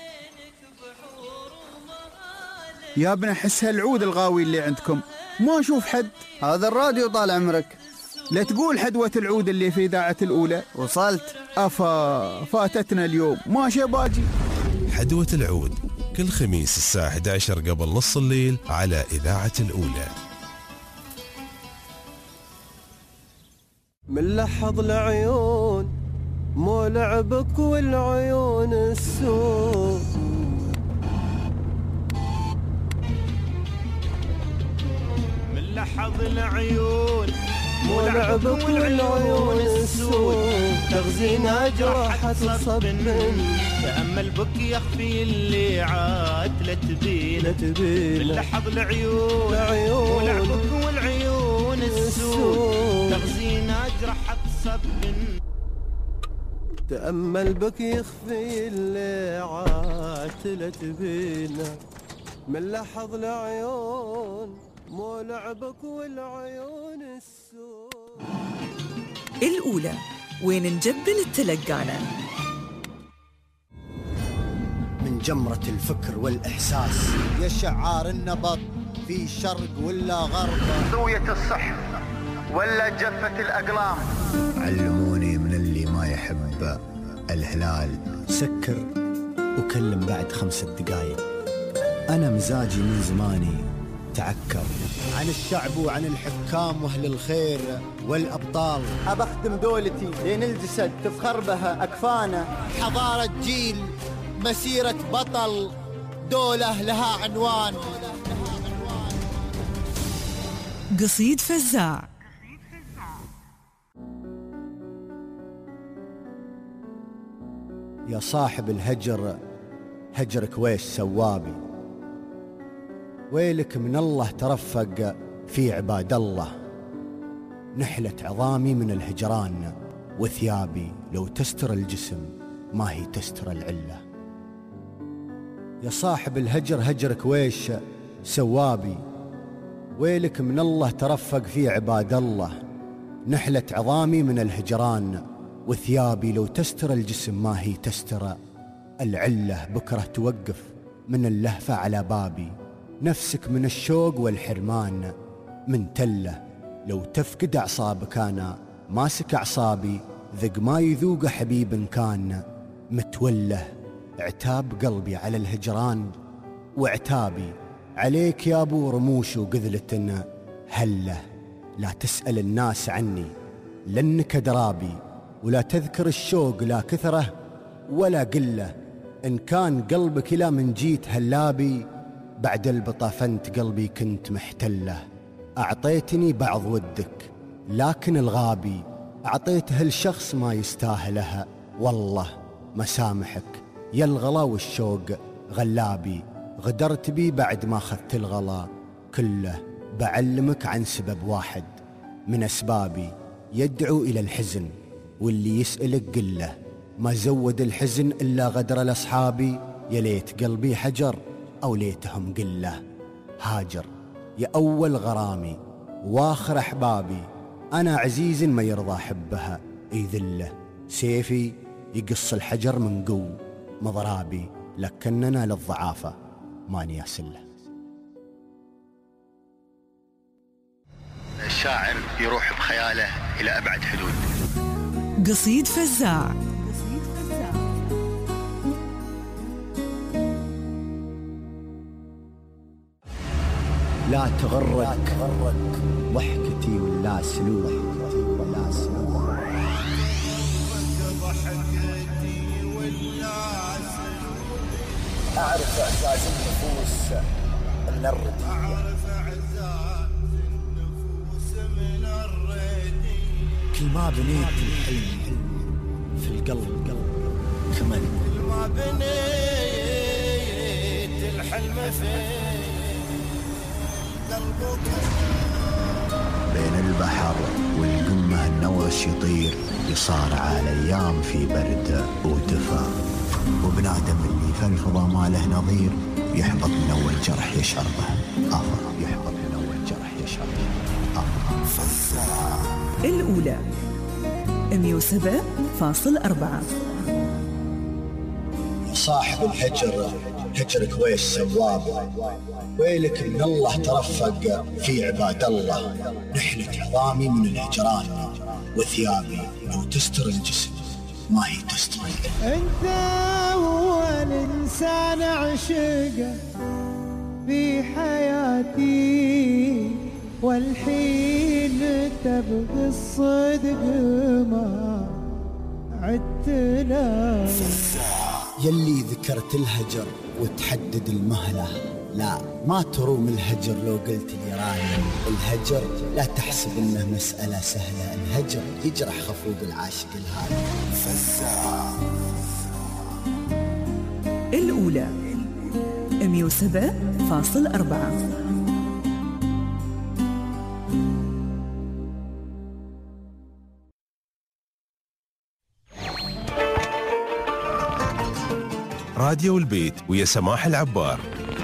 Speaker 7: يا ابن احس هالعود الغاوي اللي عندكم، ما اشوف حد.
Speaker 8: هذا الراديو طال عمرك.
Speaker 7: لا تقول حدوة العود اللي في إذاعة الأولى.
Speaker 8: وصلت.
Speaker 7: أفا فاتتنا اليوم، ماشي باجي.
Speaker 1: حدوة العود كل خميس الساعة إحدى عشر قبل نص الليل على إذاعة الأولى.
Speaker 4: من لحظ العيون مو لعبك والعيون السوء.
Speaker 17: من لحظ العيون
Speaker 4: مو لعبك والعيون السوء. تغزينا جراحة تصب من
Speaker 17: تأمل بك يخفي اللي عاد لا تبين من لحظ العيون مو لعبك والعيون السوء. تغزينا جراحة تصب من
Speaker 4: تأمل بك يخفي اللي عاتلت بينا من لحظ العيون مو لعبك والعيون السوء.
Speaker 9: الأولى وين نجبل التلقانة.
Speaker 10: من جمرة الفكر والإحساس يا شعار النبض في شرق ولا غرب،
Speaker 16: سوية الصحف ولا جفة الأقلام.
Speaker 10: علموني من اللي ما يحب الهلال سكر وكلم بعد خمسة دقايق. أنا مزاجي من زماني تعكر عن الشعب وعن الحكام وأهل الخير والأبطال.
Speaker 16: أبخدم دولتي لين الجسد تفخر بها أكفانه.
Speaker 10: حضارة جيل، مسيرة بطل، دولة لها عنوان.
Speaker 9: قصيد فزاع.
Speaker 10: يا صاحب الهجر هجرك ويش سوابي، ويلك من الله ترفق في عباد الله. نحلت عظامي من الهجران وثيابي لو تستر الجسم ما هي تستر العلة. يا صاحب الهجر هجرك ويش سوابي، ويلك من الله ترفق في عباد الله. نحلت عظامي من الهجران وثيابي لو تستر الجسم ما هي تستر العلة. بكرة توقف من اللهفة على بابي، نفسك من الشوق والحرمان من تله. لو تفقد أعصابك أنا ماسك أعصابي، ذق ما يذوق حبيب كان متوله. عتاب قلبي على الهجران وعتابي عليك يا أبو رموش وقذلة هله. لا تسأل الناس عني لأنك درابي، ولا تذكر الشوق لا كثرة ولا قلة. إن كان قلبك إلى من جيت هلابي، بعد البطافنت قلبي كنت محتله. أعطيتني بعض ودك لكن الغابي، أعطيته الشخص ما يستاهلها. والله ما سامحك يا الغلا والشوق غلابي. غدرت بي بعد ما أخذت الغلا كله. بعلمك عن سبب واحد من أسبابي يدعو إلى الحزن، واللي يسألك قله ما زود الحزن إلا غدر الأصحابي. يا ليت قلبي حجر أو ليتهم قله. هاجر يا أول غرامي واخر أحبابي، أنا عزيز ما يرضى حبها يذله. سيفي يقص الحجر من قو مضرابي، لكننا للضعافة ما نياسله.
Speaker 19: الشاعر يروح بخياله إلى أبعد حدود.
Speaker 9: قصيد فزاع.
Speaker 10: لا تغرك ضحكتي ولا سلوك ولا سلوك أعرف إعزاز النفوس من الردية، كل ما بنيت الحلم في القلب كمل، كل ما بنيت الحلم في بين البحر والقمة النوش يطير، يصارع الأيام في برد ودفا، وبنادم اللي في الفضا ما له نظير، يحبط من أول جرح يشربه آخر، يحبط من أول جرح يشربه آخر. فزاع
Speaker 9: الأولى مية وسبعة فاصلة أربعة.
Speaker 10: صاحب الهجر هجرك ويش سواب، ويلك من الله ترفق في عباد الله، نحلة عظامي من الهجران، وثيابي لو تستر الجسم ما هي تستر القلب.
Speaker 11: انت اول انسان عشقه في حياتي، والحين تبغي الصدق ما عدتنا.
Speaker 10: يلي ذكرت الهجر وتحدد المهلة، لا ما تروم الهجر لو قلت لي رايم الهجر، لا تحسب انه مسألة سهلة، الهجر يجرح خفوق العاشق الهادي. فزاع
Speaker 9: الأولى مية وسبعة فاصلة أربعة.
Speaker 1: راديو البيت ويا سماح العبار.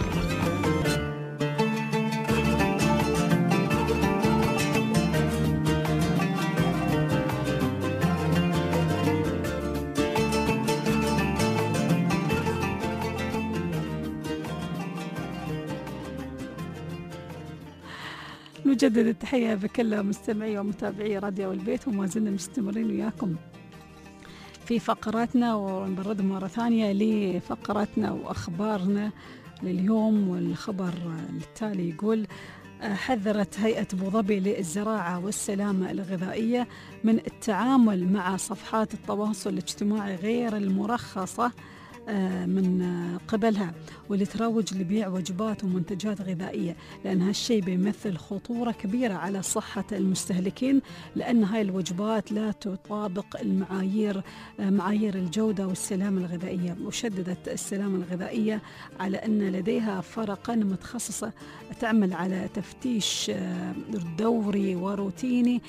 Speaker 2: نجدد التحية بكل مستمعي ومتابعي راديو البيت، وما زلنا مستمرين وياكم في فقراتنا، ونبرد مرة ثانية لفقراتنا وأخبارنا لليوم. والخبر التالي يقول: حذرت هيئة أبو ظبي للزراعة والسلامة الغذائية من التعامل مع صفحات التواصل الاجتماعي غير المرخصة من قبلها، واللي تروج لبيع وجبات ومنتجات غذائية، لأن هالشيء بيمثل خطورة كبيرة على صحة المستهلكين، لأن هاي الوجبات لا تطابق المعايير معايير الجودة والسلامة الغذائية. وشددت السلامة الغذائية على أن لديها فرقا متخصصة تعمل على تفتيش دوري وروتيني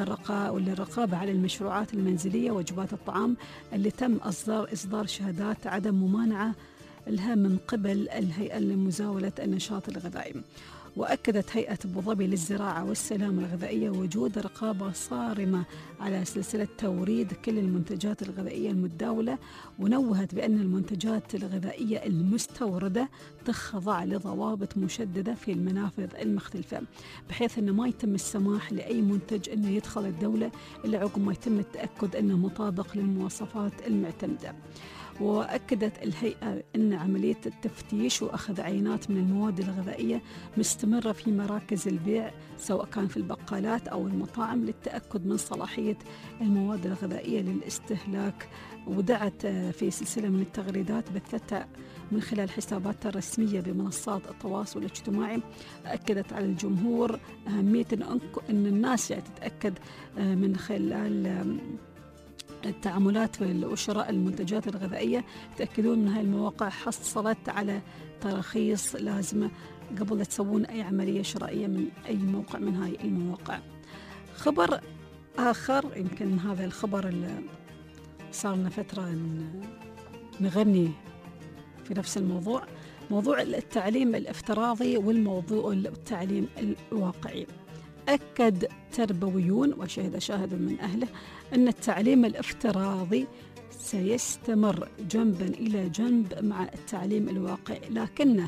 Speaker 2: للرقابة على المشروعات المنزلية وجبات الطعام اللي تم إصدار إصدار شهادات عدم ممانعة لها من قبل الهيئة لمزاولة النشاط الغذائي. وأكدت هيئة أبو ظبي للزراعة والسلامة الغذائية وجود رقابة صارمة على سلسلة توريد كل المنتجات الغذائية المتداولة، ونوهت بأن المنتجات الغذائية المستوردة تخضع لضوابط مشددة في المنافذ المختلفة، بحيث أنه ما يتم السماح لأي منتج أنه يدخل الدولة إلا عقب ما يتم التأكد أنه مطابق للمواصفات المعتمدة. وأكدت الهيئة أن عملية التفتيش وأخذ عينات من المواد الغذائية مستمرة في مراكز البيع، سواء كان في البقالات أو المطاعم، للتأكد من صلاحية المواد الغذائية للاستهلاك. ودعت في سلسلة من التغريدات بثتها من خلال حساباتها الرسمية بمنصات التواصل الاجتماعي، أكدت على الجمهور أهمية أن الناس يعني تتأكد من خلال التعاملات وشراء المنتجات الغذائية، تأكدون من هاي المواقع حصلت على تراخيص لازمة قبل لا تسوون أي عملية شرائية من أي موقع من هاي المواقع. خبر آخر، يمكن هذا الخبر اللي صار لنا فترة نغني في نفس الموضوع، موضوع التعليم الافتراضي والموضوع التعليم الواقعي. أكد تربويون وشهد شاهد من أهله أن التعليم الافتراضي سيستمر جنبا إلى جنب مع التعليم الواقعي، لكنه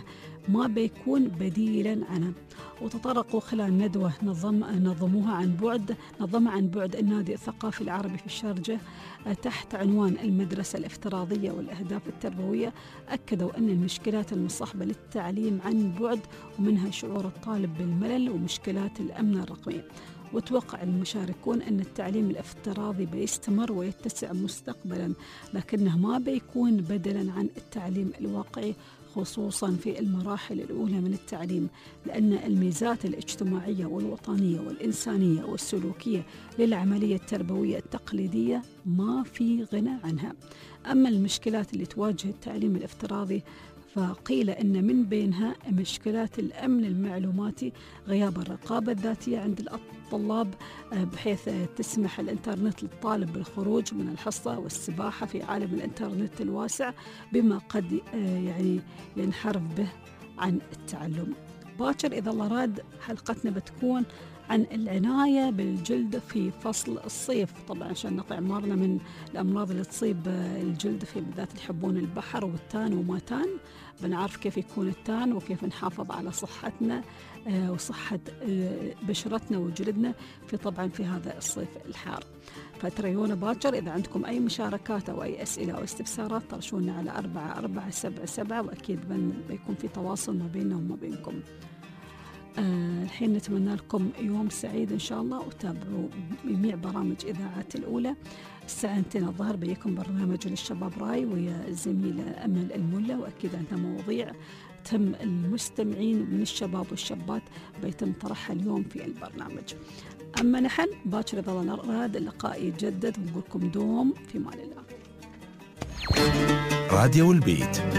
Speaker 2: ما بيكون بديلا عنه. وتطرقوا خلال ندوة نظم نظموها عن بعد نظمها عن بعد النادي الثقافي العربي في الشارقة تحت عنوان المدرسة الافتراضية والأهداف التربوية. أكدوا أن المشكلات المصاحبة للتعليم عن بعد ومنها شعور الطالب بالملل ومشكلات الأمن الرقمي. وتوقع المشاركون أن التعليم الافتراضي بيستمر ويتسع مستقبلا، لكنه ما بيكون بدلا عن التعليم الواقعي، خصوصا في المراحل الأولى من التعليم، لأن الميزات الاجتماعية والوطنية والإنسانية والسلوكية للعملية التربوية التقليدية ما في غنى عنها. أما المشكلات اللي تواجه التعليم الافتراضي فقيل أن من بينها مشكلات الأمن المعلوماتي، غياب الرقابة الذاتية عند الطلاب بحيث تسمح الإنترنت للطالب بالخروج من الحصة والسباحة في عالم الإنترنت الواسع بما قد يعني ينحرف به عن التعلم. باكر إذا الله راد حلقتنا بتكون عن العناية بالجلد في فصل الصيف، طبعا عشان نقي عمارنا من الأمراض اللي تصيب الجلد، في بالذات اللي يحبون البحر والتان وما تان. بنعرف كيف يكون التان وكيف نحافظ على صحتنا وصحة بشرتنا وجلدنا في طبعا في هذا الصيف الحار. فتريونا باكر إذا عندكم أي مشاركات أو أي أسئلة أو استفسارات طرشونا على أربعة أربعة سبعة سبعة، وأكيد بيكون في تواصل ما بيننا وما بينكم. آه الحين نتمنى لكم يوم سعيد إن شاء الله، وتابعوا جميع برامج إذاعة الأولى. الساعة اثنين الظهر بيكون برنامج للشباب راي ويا الزميلة أمل الملا، وأكيد عندنا مواضيع تم المستمعين من الشباب والشابات بيتم طرحها اليوم في البرنامج. أما نحن باكر إذا الله راد اللقاء يتجدد، ونقول لكم دوم في مان الله.
Speaker 1: راديو البيت.